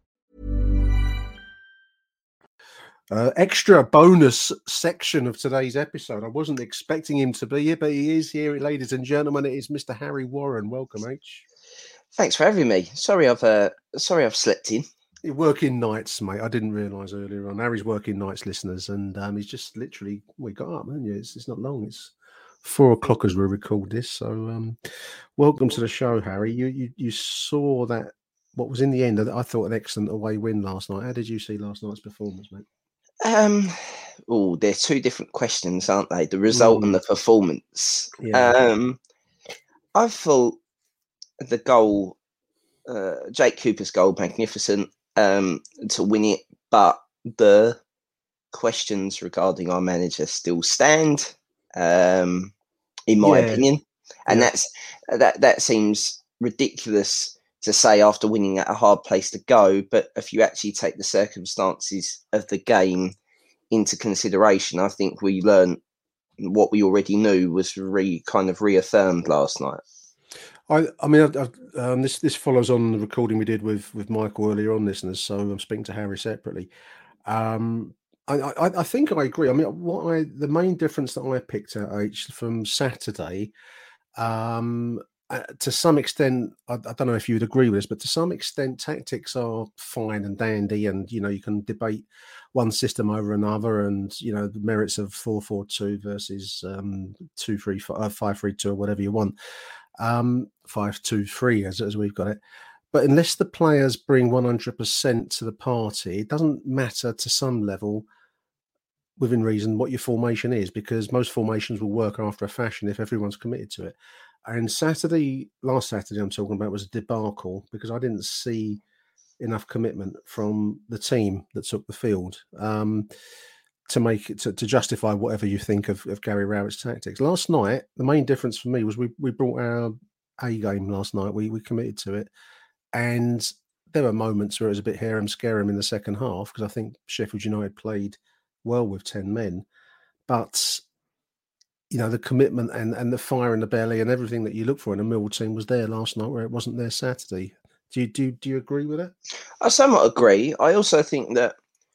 Uh, extra bonus section of today's episode. I wasn't expecting him to be here, but he is here, ladies and gentlemen. It is Mister Harry Warren. Welcome, H. Thanks for having me. Sorry, I've uh, sorry I've slipped in. You're working nights, mate. I didn't realise earlier on. Harry's working nights, listeners, and um, he's just literally we got up, haven't you? It's, it's not long. It's four o'clock as we record this. So, um, welcome to the show, Harry. You you you saw that. What was in the end? I thought an excellent away win last night. How did you see last night's performance, mate? Um, oh, they're two different questions, aren't they? The result mm. and the performance. Yeah. Um, I thought the goal, uh, Jake Cooper's goal, magnificent um, to win it, but the questions regarding our manager still stand, um, in my yeah. opinion, and yeah. that's that. That seems ridiculous to say after winning at a hard place to go, but if you actually take the circumstances of the game into consideration, I think we learned what we already knew was re, kind of reaffirmed last night. I, I mean, I, I, um, this this follows on the recording we did with with Michael earlier on, listeners. So I'm speaking to Harry separately. Um, I, I, I think I agree. I mean, what I the main difference that I picked out H from Saturday. Um, Uh, to some extent, I, I don't know if you would agree with this, but to some extent, tactics are fine and dandy, and you know you can debate one system over another, and you know the merits of four four two versus um, two three five, five three two, or whatever you want, um, five two three as as we've got it. But unless the players bring one hundred percent to the party, it doesn't matter to some level, within reason, what your formation is, because most formations will work after a fashion if everyone's committed to it. And Saturday, last Saturday, I'm talking about, was a debacle because I didn't see enough commitment from the team that took the field um, to make it to, to justify whatever you think of, of Gary Rowett's tactics. Last night, the main difference for me was we we brought our A game last night. We we committed to it, and there were moments where it was a bit harem scarum in the second half because I think Sheffield United played well with ten men, but you know, the commitment and, and the fire in the belly and everything that you look for in a Millwall team was there last night where it wasn't there Saturday. Do you do, do you agree with it? I somewhat agree. I also think that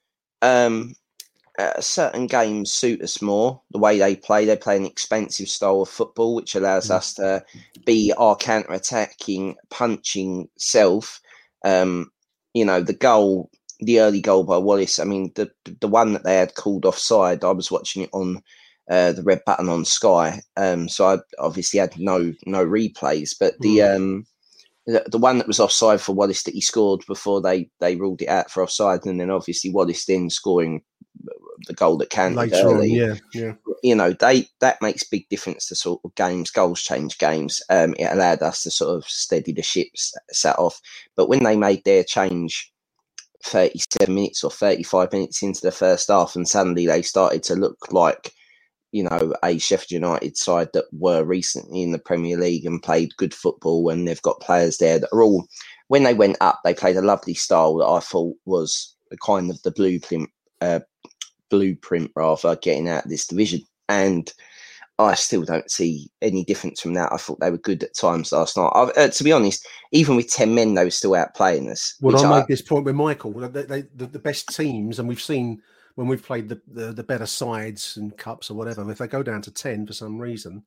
um, uh, certain games suit us more. The way they play, they play an expensive style of football, which allows mm. us to be our counter-attacking, punching self. Um, you know, the goal, the early goal by Wallace, I mean, the the one that they had called offside, I was watching it on Uh, the red button on Sky, um, so I obviously had no no replays. But the mm. um, the, the one that was offside for Wallace that he scored before they they ruled it out for offside, and then obviously Wallace then scoring the goal that counted later early. on, yeah, yeah. You know, they that makes big difference to sort of games. Goals change games. Um, it allowed us to sort of steady the ship, sat off. But when they made their change thirty-seven minutes or thirty-five minutes into the first half, and suddenly they started to look like, you know, a Sheffield United side that were recently in the Premier League and played good football, and they've got players there that are all, when they went up, they played a lovely style that I thought was kind of the blueprint, uh, blueprint rather, getting out of this division. And I still don't see any difference from that. I thought they were good at times last night. Uh, to be honest, even with ten men, they were still outplaying us. Well, I I made this point with Michael. They, they, the, the best teams, and we've seen when we've played the, the, the better sides and cups or whatever, if they go down to ten for some reason,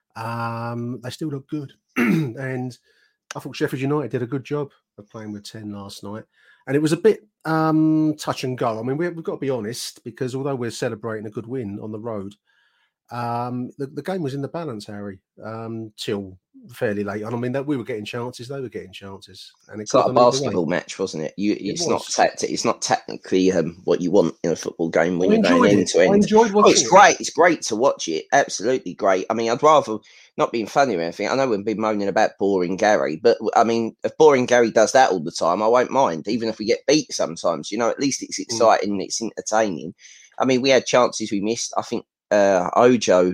um, they still look good. And I thought Sheffield United did a good job of playing with ten last night. And it was a bit um, touch and go. I mean, we, we've got to be honest, because although we're celebrating a good win on the road, um, the, the game was in the balance, Harry, um, till fairly late on. I mean, that we were getting chances, they were getting chances, and it it's like a basketball match, wasn't it? You, it's it not tactic. It's not technically um, what you want in a football game when I you're going end to end. I enjoyed watching oh, it's it. great. It's great to watch it. Absolutely great. I mean, I'd rather not being funny or anything. I know we've been moaning about boring Gary, but I mean, if boring Gary does that all the time, I won't mind. Even if we get beat sometimes, you know, at least it's exciting. Mm. It's entertaining. I mean, we had chances we missed. I think uh, Ojo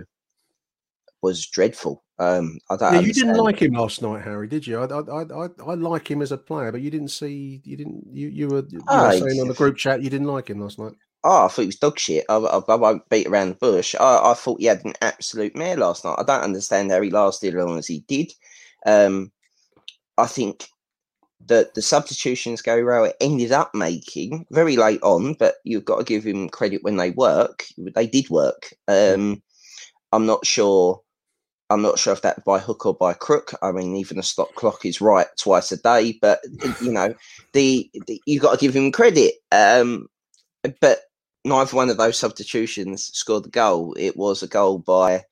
was dreadful. Um, I don't. Yeah, understand. You didn't like him last night, Harry, did you? I, I, I, I like him as a player, but you didn't see, you didn't, you, you were, you oh, were saying on the group chat you didn't like him last night. Oh, I thought he was dog shit. I, I, I won't beat around the bush. I, I thought he had an absolute mare last night. I don't understand how he lasted as long as he did. Um, I think that the substitutions Gary Rowett ended up making very late on, but you've got to give him credit when they work. They did work. Um, I'm not sure I'm not sure if that's by hook or by crook. I mean, even a stop clock is right twice a day, but you know, the, the you got to give him credit. Um, but neither one of those substitutions scored the goal. It was a goal by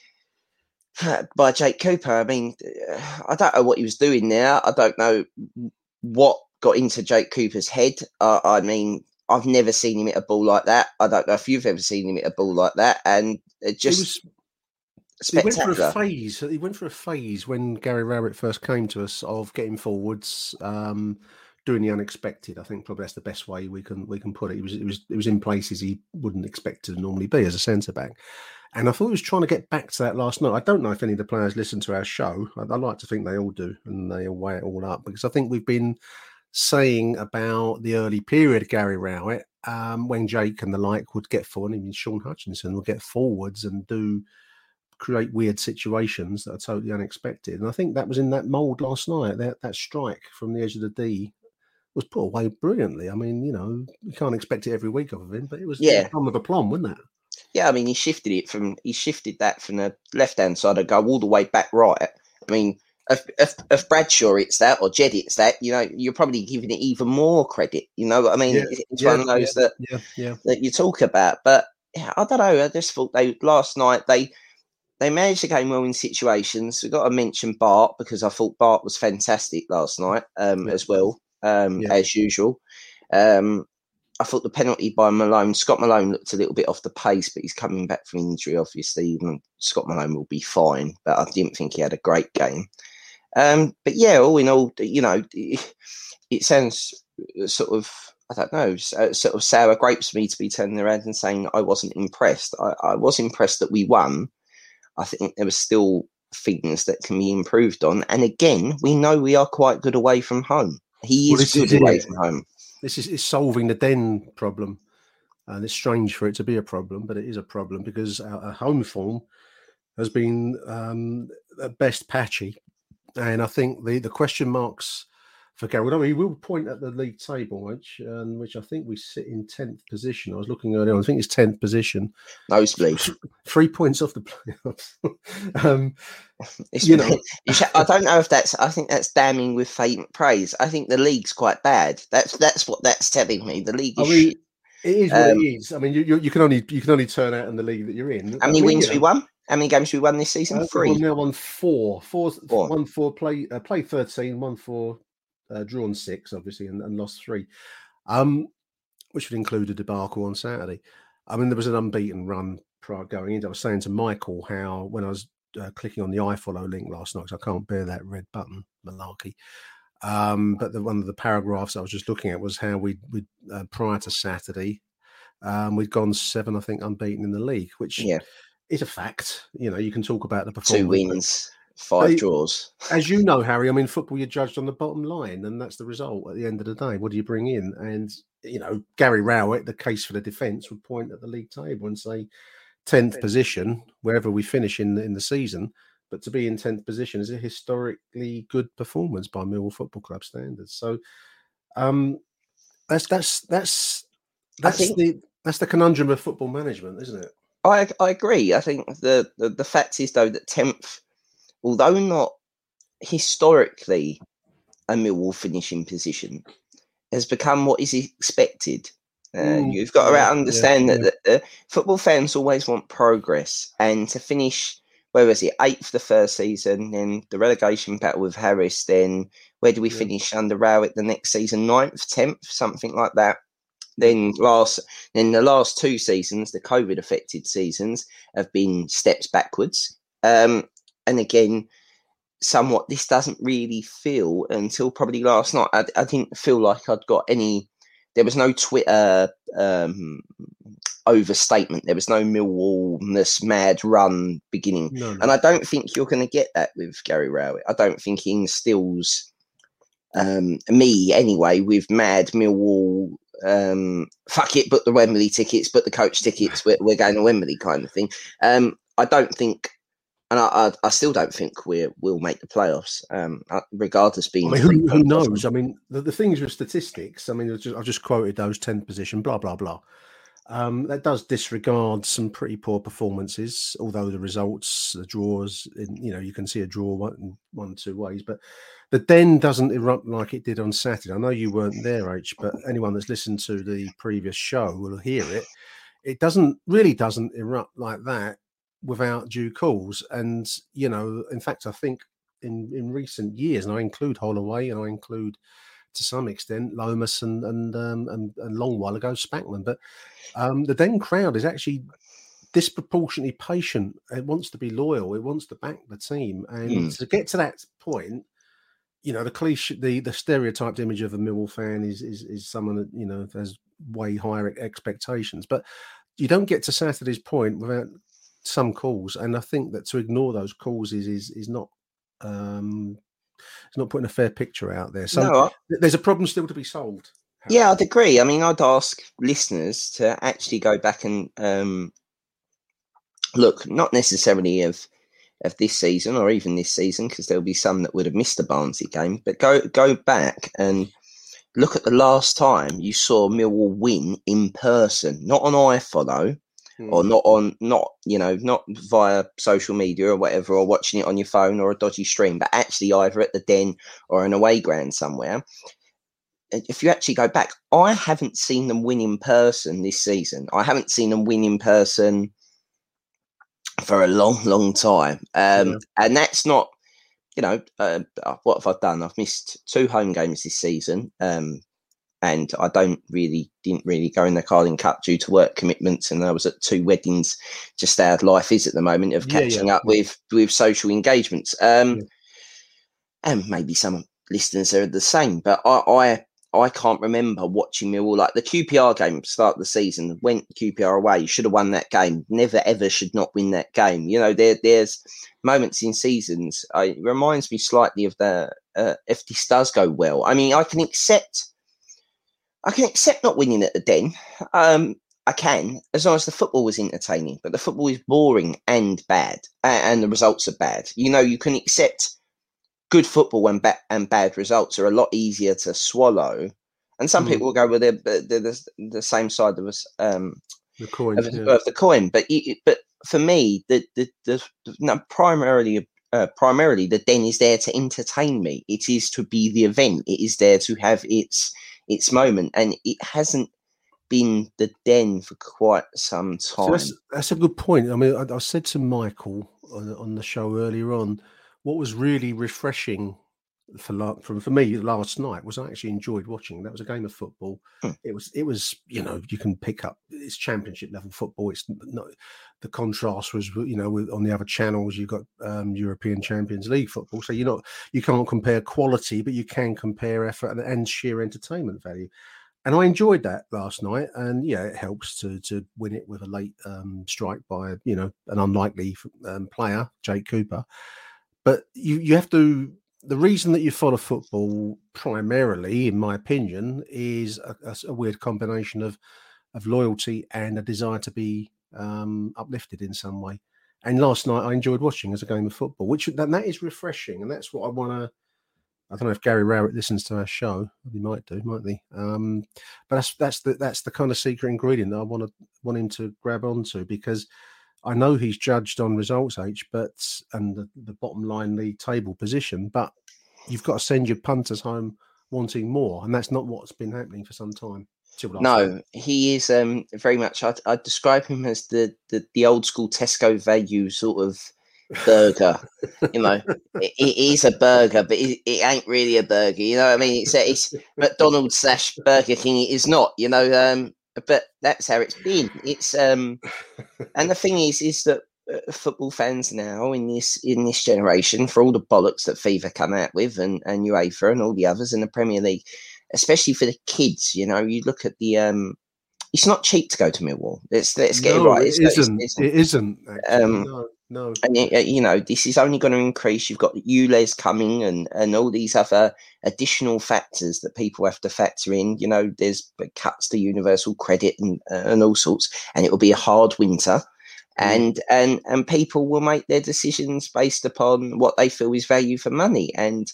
by Jake Cooper. I mean, I don't know what he was doing there. I don't know what got into Jake Cooper's head. Uh, I mean, I've never seen him hit a ball like that. I don't know if you've ever seen him hit a ball like that, and it just. It was- He went for a phase. He went for a phase when Gary Rowett first came to us of getting forwards, um, doing the unexpected. I think probably that's the best way we can we can put it. He was it was it was in places he wouldn't expect to normally be as a centre back, and I thought he was trying to get back to that last night. I don't know if any of the players listen to our show. I, I like to think they all do, and they all weigh it all up because I think we've been saying about the early period of Gary Rowett um, when Jake and the like would get forward, even Sean Hutchinson would get forwards and do. Create weird situations that are totally unexpected. And I think that was in that mould last night. That that strike from the edge of the D was put away brilliantly. I mean, you know, you can't expect it every week of him, but it was yeah, plum of a plum, wasn't it? Yeah, I mean, he shifted it from he shifted that from the left hand side of go all the way back right. I mean, if, if if Bradshaw hits that or Jed hits that, you know, you're probably giving it even more credit. You know what I mean? Yeah, it's yeah, one of those yeah, that yeah, yeah. that you talk about. But yeah, I don't know. I just thought they last night they. They managed the game well in situations. We've got to mention Bart because I thought Bart was fantastic last night um, Yeah. as well, um, Yeah. as usual. Um, I thought the penalty by Malone, Scott Malone looked a little bit off the pace, but he's coming back from injury, obviously. And Scott Malone will be fine, but I didn't think he had a great game. Um, but yeah, all in all, you know, it, it sounds sort of, I don't know, sort of sour grapes for me to be turning around and saying I wasn't impressed. I, I was impressed that we won. I think there were still things that can be improved on. And again, we know we are quite good away from home. He Well, is this good is away it. from home. This is, is solving the Den problem. And it's strange for it to be a problem, but it is a problem because our, our home form has been um, at best patchy. And I think the, the question marks for Gary, I mean, we will point at the league table, which, um, which I think we sit in tenth position. I was looking earlier on, I think it's tenth position. Nosebleed. Three points off the playoffs. um, It's, you know, you sh- I don't know if that's, I think that's damning with faint praise. I think the league's quite bad. That's that's what that's telling me. The league is I mean, shit. it is what Um, it is. I mean, you, you, you can only you can only turn out in the league that you're in. How I many mean, wins you we know, won? How many games we won this season? Uh, Three. We're now on four. Four, Four. one four play uh, play thirteen, one four uh, drawn six, obviously, and, and lost three. Um, which would include a debacle on Saturday. I mean, there was an unbeaten run prior going into. I was saying to Michael how when I was uh, clicking on the iFollow link last night, 'cause I can't bear that red button malarkey. Um, but the, one of the paragraphs I was just looking at was how we we uh, prior to Saturday, um, we'd gone seven, I think, unbeaten in the league, which Yeah. is a fact. You know, you can talk about the performance. Two but- wins, five They- draws. As you know, Harry, I mean, football, you're judged on the bottom line, and that's the result at the end of the day. What do you bring in? And, you know, Gary Rowett, the case for the defence, would point at the league table and say tenth position, wherever we finish in, in the season. But to be in tenth position is a historically good performance by Millwall Football Club standards. So um, that's that's that's I that's think- the that's the conundrum of football management, isn't it? I I agree. I think the, the, the fact is, though, that tenth, although not historically a Millwall finishing position, has become what is expected. Uh, Mm, you've got to yeah, understand yeah, that the, uh, football fans always want progress, and to finish, where was it, eighth the first season, then the relegation battle with Harris, then where do we Yeah. finish under Rowett the next season? Ninth, tenth, something like that. Then last, then the last two seasons, the COVID affected seasons, have been steps backwards. Um, and again, somewhat, this doesn't really feel until probably last night. I, I didn't feel like I'd got any. There was no Twitter um, overstatement. There was no Millwall-ness mad run beginning, No, no. and I don't think you're going to get that with Gary Rowett. I don't think he instills um, me anyway with mad Millwall. Um, fuck it, book the Wembley tickets, book the coach tickets. We're, we're going to Wembley, kind of thing. Um, I don't think, and I, I, I still don't think we we'll make the playoffs. Um, uh, regardless, being I mean, three who, who points off. knows? I mean, the, the things with statistics, I mean, I've just, I've just quoted those tenth position, blah, blah, blah. Um, that does disregard some pretty poor performances, although the results, the draws, in, you know, you can see a draw one, one two ways. But the Den doesn't erupt like it did on Saturday. I know you weren't there, H, but anyone that's listened to the previous show will hear it. It doesn't really doesn't erupt like that without due cause. And, you know, in fact, I think in, in recent years, and I include Holloway and I include to some extent Lomas and and um, and, and long while ago Spackman, but um, the Den crowd is actually disproportionately patient. It wants to be loyal. It wants to back the team, and Mm. to get to that point, you know, the cliche, the the stereotyped image of a Millwall fan is is is someone that, you know, has way higher expectations. But you don't get to Saturday's point without some calls, and I think that to ignore those calls is is is not. Um, It's not putting a fair picture out there. So No, I- there's a problem still to be solved. Yeah, I'd agree. I mean, I'd ask listeners to actually go back and um, look, not necessarily of of this season or even this season, because there'll be some that would have missed the Barnsley game, but go go back and look at the last time you saw Millwall win in person, not on iFollow or not on, not, you know, not via social media or whatever, or watching it on your phone or a dodgy stream, but actually either at the Den or an away ground somewhere. If you actually go back, I haven't seen them win in person this season. I haven't seen them win in person for a long, long time. Um, Yeah. And that's not, you know, uh, what have I done? I've missed two home games this season. Um, and I don't really, didn't really go in the Carling Cup due to work commitments. And I was at two weddings, just how life is at the moment of Yeah, catching yeah. up with, with social engagements. Um, Yeah. And maybe some listeners are the same, but I, I, I can't remember watching Millwall, like the Q P R game, start of the season, went Q P R away, should have won that game, never ever should not win that game. You know, there there's moments in seasons, I, it reminds me slightly of the, uh, if this does go well, I mean, I can accept, I can accept not winning at the Den. Um, I can, as long as the football was entertaining, but the football is boring and bad, and, and the results are bad. You know, you can accept good football and, ba- and bad results are a lot easier to swallow. And some Mm. people will go, well, they're, they're the, the same side of us, um, The coin. of, Yeah. of the coin. But it, but for me, the the, the, the no, primarily uh, primarily the Den is there to entertain me. It is to be the event. It is there to have its its moment, and it hasn't been the Den for quite some So time. that's, that's a good point. I mean, I, I said to Michael on, on the show earlier on, what was really refreshing for la- from for me last night was I actually enjoyed watching. That was a game of football. Hmm. It was it was you know, you can pick up, it's championship level football. It's not, the contrast was, you know, with, on the other channels you've got um, European Champions League football. So you're not you can't compare quality, but you can compare effort and, and sheer entertainment value. And I enjoyed that last night. And yeah, it helps to to win it with a late um, strike by, you know, an unlikely um, player, Jake Cooper. But you you have to. The reason that you follow football primarily, in my opinion, is a, a, a weird combination of of loyalty and a desire to be um, uplifted in some way. And last night I enjoyed watching as a game of football, which that, that is refreshing, and that's what I want to. I don't know if Gary Rowett listens to our show. He might do, might he? Um, but that's that's the that's the kind of secret ingredient that I want to want him to grab onto, because I know he's judged on results, H, but and the, the bottom line league table position, but you've got to send your punters home wanting more, and that's not what's been happening for some time. till last No, night. he is um, very much. I'd, I'd describe him as the, the, the old school Tesco value sort of burger. You know, it, it is a burger, but it, it ain't really a burger. You know what I mean? It's a, it's McDonald's slash Burger King. It is not. You know, um, but that's how it's been. It's um, and the thing is, is that uh, football fans now in this in this generation, for all the bollocks that FIFA come out with, and and UEFA and all the others in the Premier League, especially for the kids, you know, you look at the um, it's not cheap to go to Millwall. Let's let's get No, it right. it It's, it's- isn't. it's- It isn't. Actually. Um, no, no. and y- you know, this is only going to increase. You've got U L E S coming, and and all these other additional factors that people have to factor in. You know, there's cuts to universal credit and and all sorts, and it will be a hard winter. And and and people will make their decisions based upon what they feel is value for money. And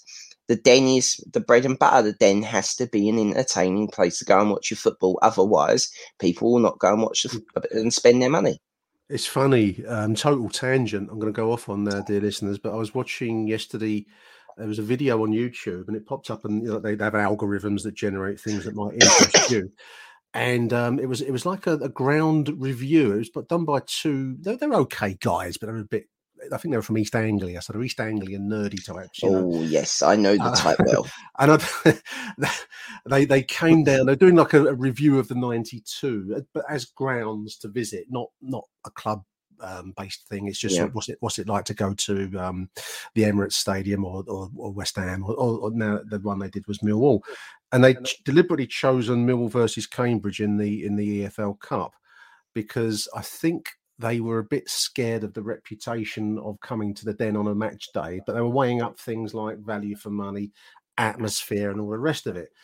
the Den is the bread and butter. The Den has to be an entertaining place to go and watch your football. Otherwise, people will not go and watch the f- and spend their money. It's funny, um, total tangent. I'm going to go off on there, dear listeners, but I was watching yesterday. There was a video on YouTube, and it popped up, and you know, they have algorithms that generate things that might interest you. And um, it was it was like a, a ground review. It was done by two. They're, they're okay guys, but they're a bit. I think they were from East Anglia, so they're East Anglian nerdy types. You know? Oh yes, I know the type uh, well. And I, they they came down. They're doing like a, a review of the ninety-two, but as grounds to visit, not not a club um, based thing. It's just Yeah. like, what's it what's it like to go to um, the Emirates Stadium or or, or West Ham, or, or, or now the one they did was Millwall, and they ch- deliberately chosen Millwall versus Cambridge in the in the E F L Cup because I think they were a bit scared of the reputation of coming to the Den on a match day, but they were weighing up things like value for money, atmosphere, and all the rest of it.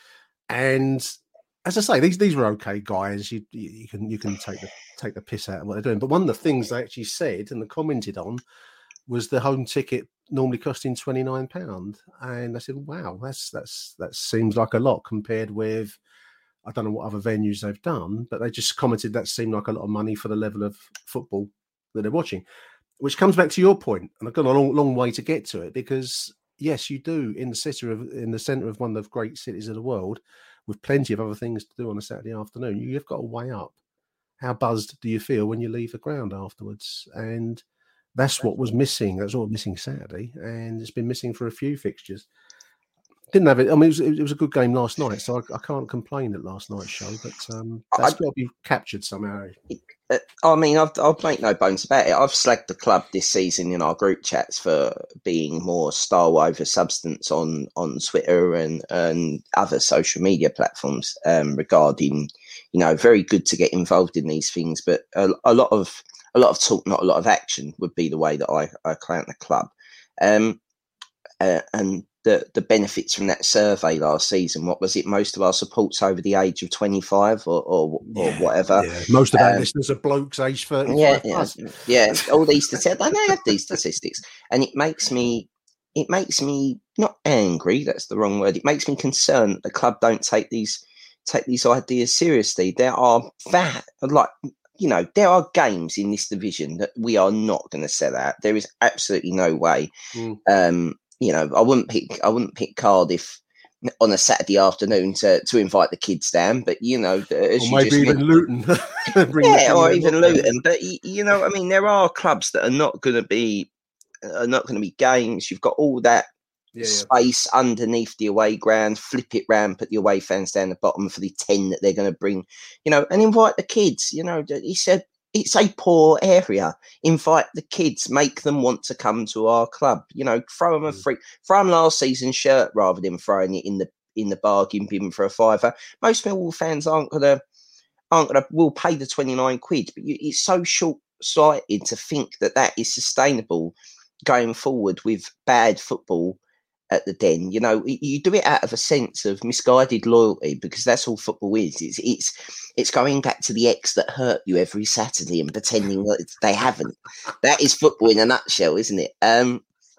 And as I say, these these were okay guys. You you can you can take the take the piss out of what they're doing. But one of the things they actually said and they commented on was the home ticket normally costing twenty-nine pounds. And I said, wow, that's that's that seems like a lot compared with, I don't know what other venues they've done, but they just commented that seemed like a lot of money for the level of football that they're watching, which comes back to your point. And I've gone a long, long way to get to it because yes, you do in the center of in the center of one of the great cities of the world, with plenty of other things to do on a Saturday afternoon. You've got to weigh up how buzzed do you feel when you leave the ground afterwards, and that's what was missing. That's what was missing Saturday, and it's been missing for a few fixtures. Didn't have it. I mean, it was, it was a good game last night, so I, I can't complain at last night's show. But um, that's got to be captured somehow. Uh, I mean, I've, I'll make no bones about it. I've slagged the club this season in our group chats for being more style over substance on, on Twitter and, and other social media platforms um, regarding, you know, very good to get involved in these things, but a, a lot of a lot of talk, not a lot of action would be the way that I, I count the club. Um, uh, and the, the benefits from that survey last season, what was it? Most of our support's over the age of twenty-five or or, or Yeah, whatever. yeah. Most of our Um, listeners are blokes aged thirty-five yeah, plus. yeah, yeah. All these statistics, I know have these statistics, and it makes me, it makes me not angry. That's the wrong word. It makes me concerned that the club don't take these take these ideas seriously. There are that like you know there are games in this division that we are not going to sell out. There is absolutely no way. Mm. Um, you know, I wouldn't pick I wouldn't pick Cardiff on a Saturday afternoon to, to invite the kids down, but you know, as Or you maybe just even men- Luton. Bring yeah, the- or even Luton. But y- you know, I mean, there are clubs that are not going to be are not going to be games. You've got all that Yeah, yeah. space underneath the away ground. Flip it round, put the away fans down the bottom for the ten that they're going to bring. You know, and invite the kids. You know, he said it's a poor area. Invite the kids, make them want to come to our club. You know, throw them a free, throw them last season's shirt rather than throwing it in the in the bargain bin for a fiver. Most Millwall fans aren't gonna aren't gonna will pay the twenty-nine quid, but you, it's so short sighted to think that that is sustainable going forward with bad football at the Den. You know, you, you do it out of a sense of misguided loyalty because that's all football is. It's it's it's going back to the ex that hurt you every Saturday and pretending that they haven't. That is football in a nutshell, isn't it? Um,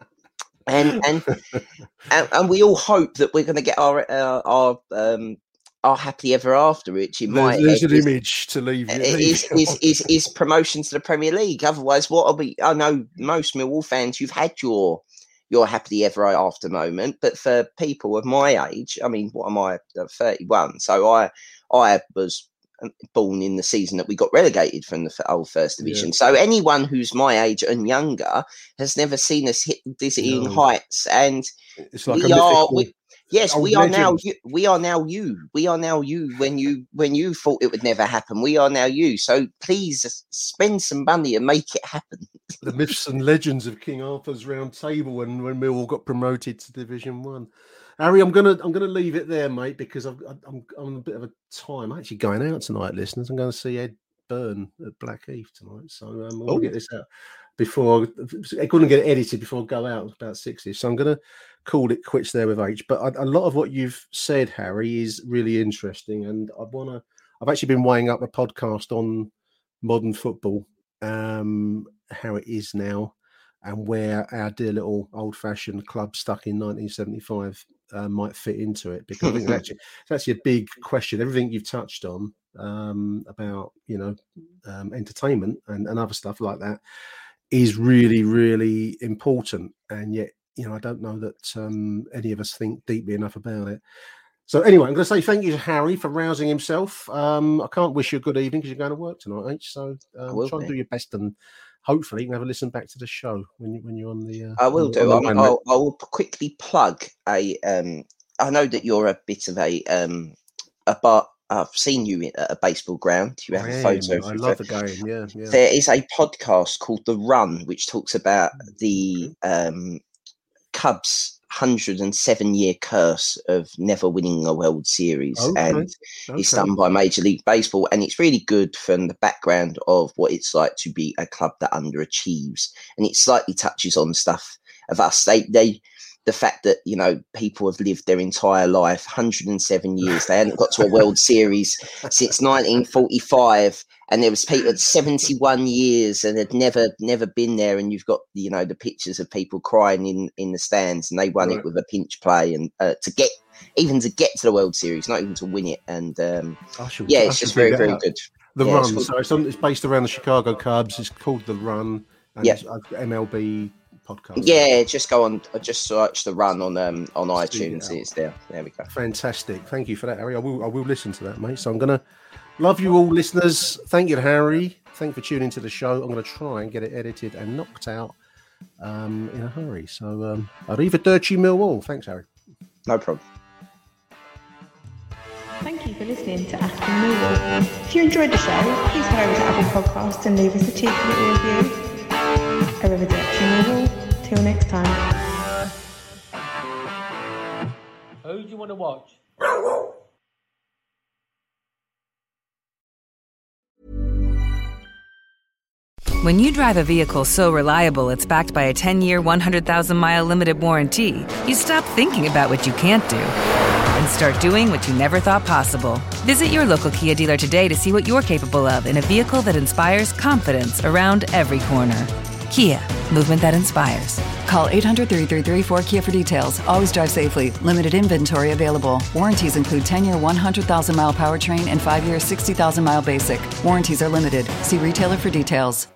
and and and, and we all hope that we're going to get our uh, our um, our happily ever after, which in my There's, there's head an is, image to leave you. is, is, is, is promotion to the Premier League. Otherwise, what are we? I know most Millwall fans, you've had your your happily ever after moment, but for people of my age, I mean, what am I? thirty-one. So I I was born in the season that we got relegated from the old First Division. Yeah. So anyone who's my age and younger has never seen us hit dizzying No. heights, and It's like we a are. mythical We, yes, old we are now. legend. You, we are now you. We are now you. When you when you thought it would never happen, we are now you. So please spend some money and make it happen. The myths and legends of King Arthur's Round Table when when Millwall got promoted to Division One. Harry, I'm gonna I'm gonna leave it there, mate, because I've, I'm I'm on a bit of a time. I'm actually going out tonight, listeners. I'm going to see Ed Byrne at Blackheath tonight, so um, I want Oh. to get this out before I couldn't get it edited before I go out about six-ish. So I'm going to call it quits there with H. But a, a lot of what you've said, Harry, is really interesting, and I want to. I've actually been weighing up a podcast on modern football, um, how it is now, and where our dear little old-fashioned club stuck in nineteen seventy-five uh, might fit into it, because I think that's actually, it's actually a big question. Everything you've touched on um, about, you know, um, entertainment and, and other stuff like that is really, really important. And yet, you know, I don't know that um, any of us think deeply enough about it. So anyway, I'm going to say thank you to Harry for rousing himself. Um, I can't wish you a good evening because you're going to work tonight, H. So um, try and do your best, and hopefully you can have a listen back to the show when you when you're on the. Uh, I will on, do. on I'll, I'll, I'll quickly plug a. Um, I know that you're a bit of a um, a bar. I've seen you at a baseball ground. You have I a am. photo. I love the game. Yeah, yeah. There is a podcast called The Run, which talks about the um, Cubs' one hundred seven year curse of never winning a World Series, Okay. and Okay. it's done by Major League Baseball, and it's really good from the background of what it's like to be a club that underachieves, and it slightly touches on stuff of us. They, they, the fact that, you know, people have lived their entire life, one hundred seven years, they hadn't got to a World Series since nineteen forty-five, and there was people at seventy-one years and had never never been there, and you've got, you know, the pictures of people crying in, in the stands, and they won Right. it with a pinch play, and uh, to get even to get to the World Series, not even to win it, and um, I should, yeah, I it's should just dig very that very up. good. The Yeah, it's Run. called- So it's, on, it's based around the Chicago Cubs. It's called The Run. And Yeah. it's uh, M L B podcast. Yeah, just go on, just search The Run on um on Just dig it iTunes. out. It's there. There we go. Fantastic. Thank you for that, Harry. I will I will listen to that, mate. So I'm gonna love you all, listeners. Thank you to Harry. Thank you for tuning into the show. I'm gonna try and get it edited and knocked out um, in a hurry. So um Arrivederci Millwall. Thanks, Harry. No problem. Thank you for listening to Aston Millwall. If you enjoyed the show, please head over to Apple Podcasts and leave us a cheeky little review. Arrivederci Millwall. Till next time. Who do you want to watch? When you drive a vehicle so reliable it's backed by a ten-year, one hundred thousand mile limited warranty, you stop thinking about what you can't do and start doing what you never thought possible. Visit your local Kia dealer today to see what you're capable of in a vehicle that inspires confidence around every corner. Kia, movement that inspires. Call eight hundred, three three three, four K I A for details. Always drive safely. Limited inventory available. Warranties include ten-year, one hundred thousand mile powertrain and five-year, sixty thousand mile basic. Warranties are limited. See retailer for details.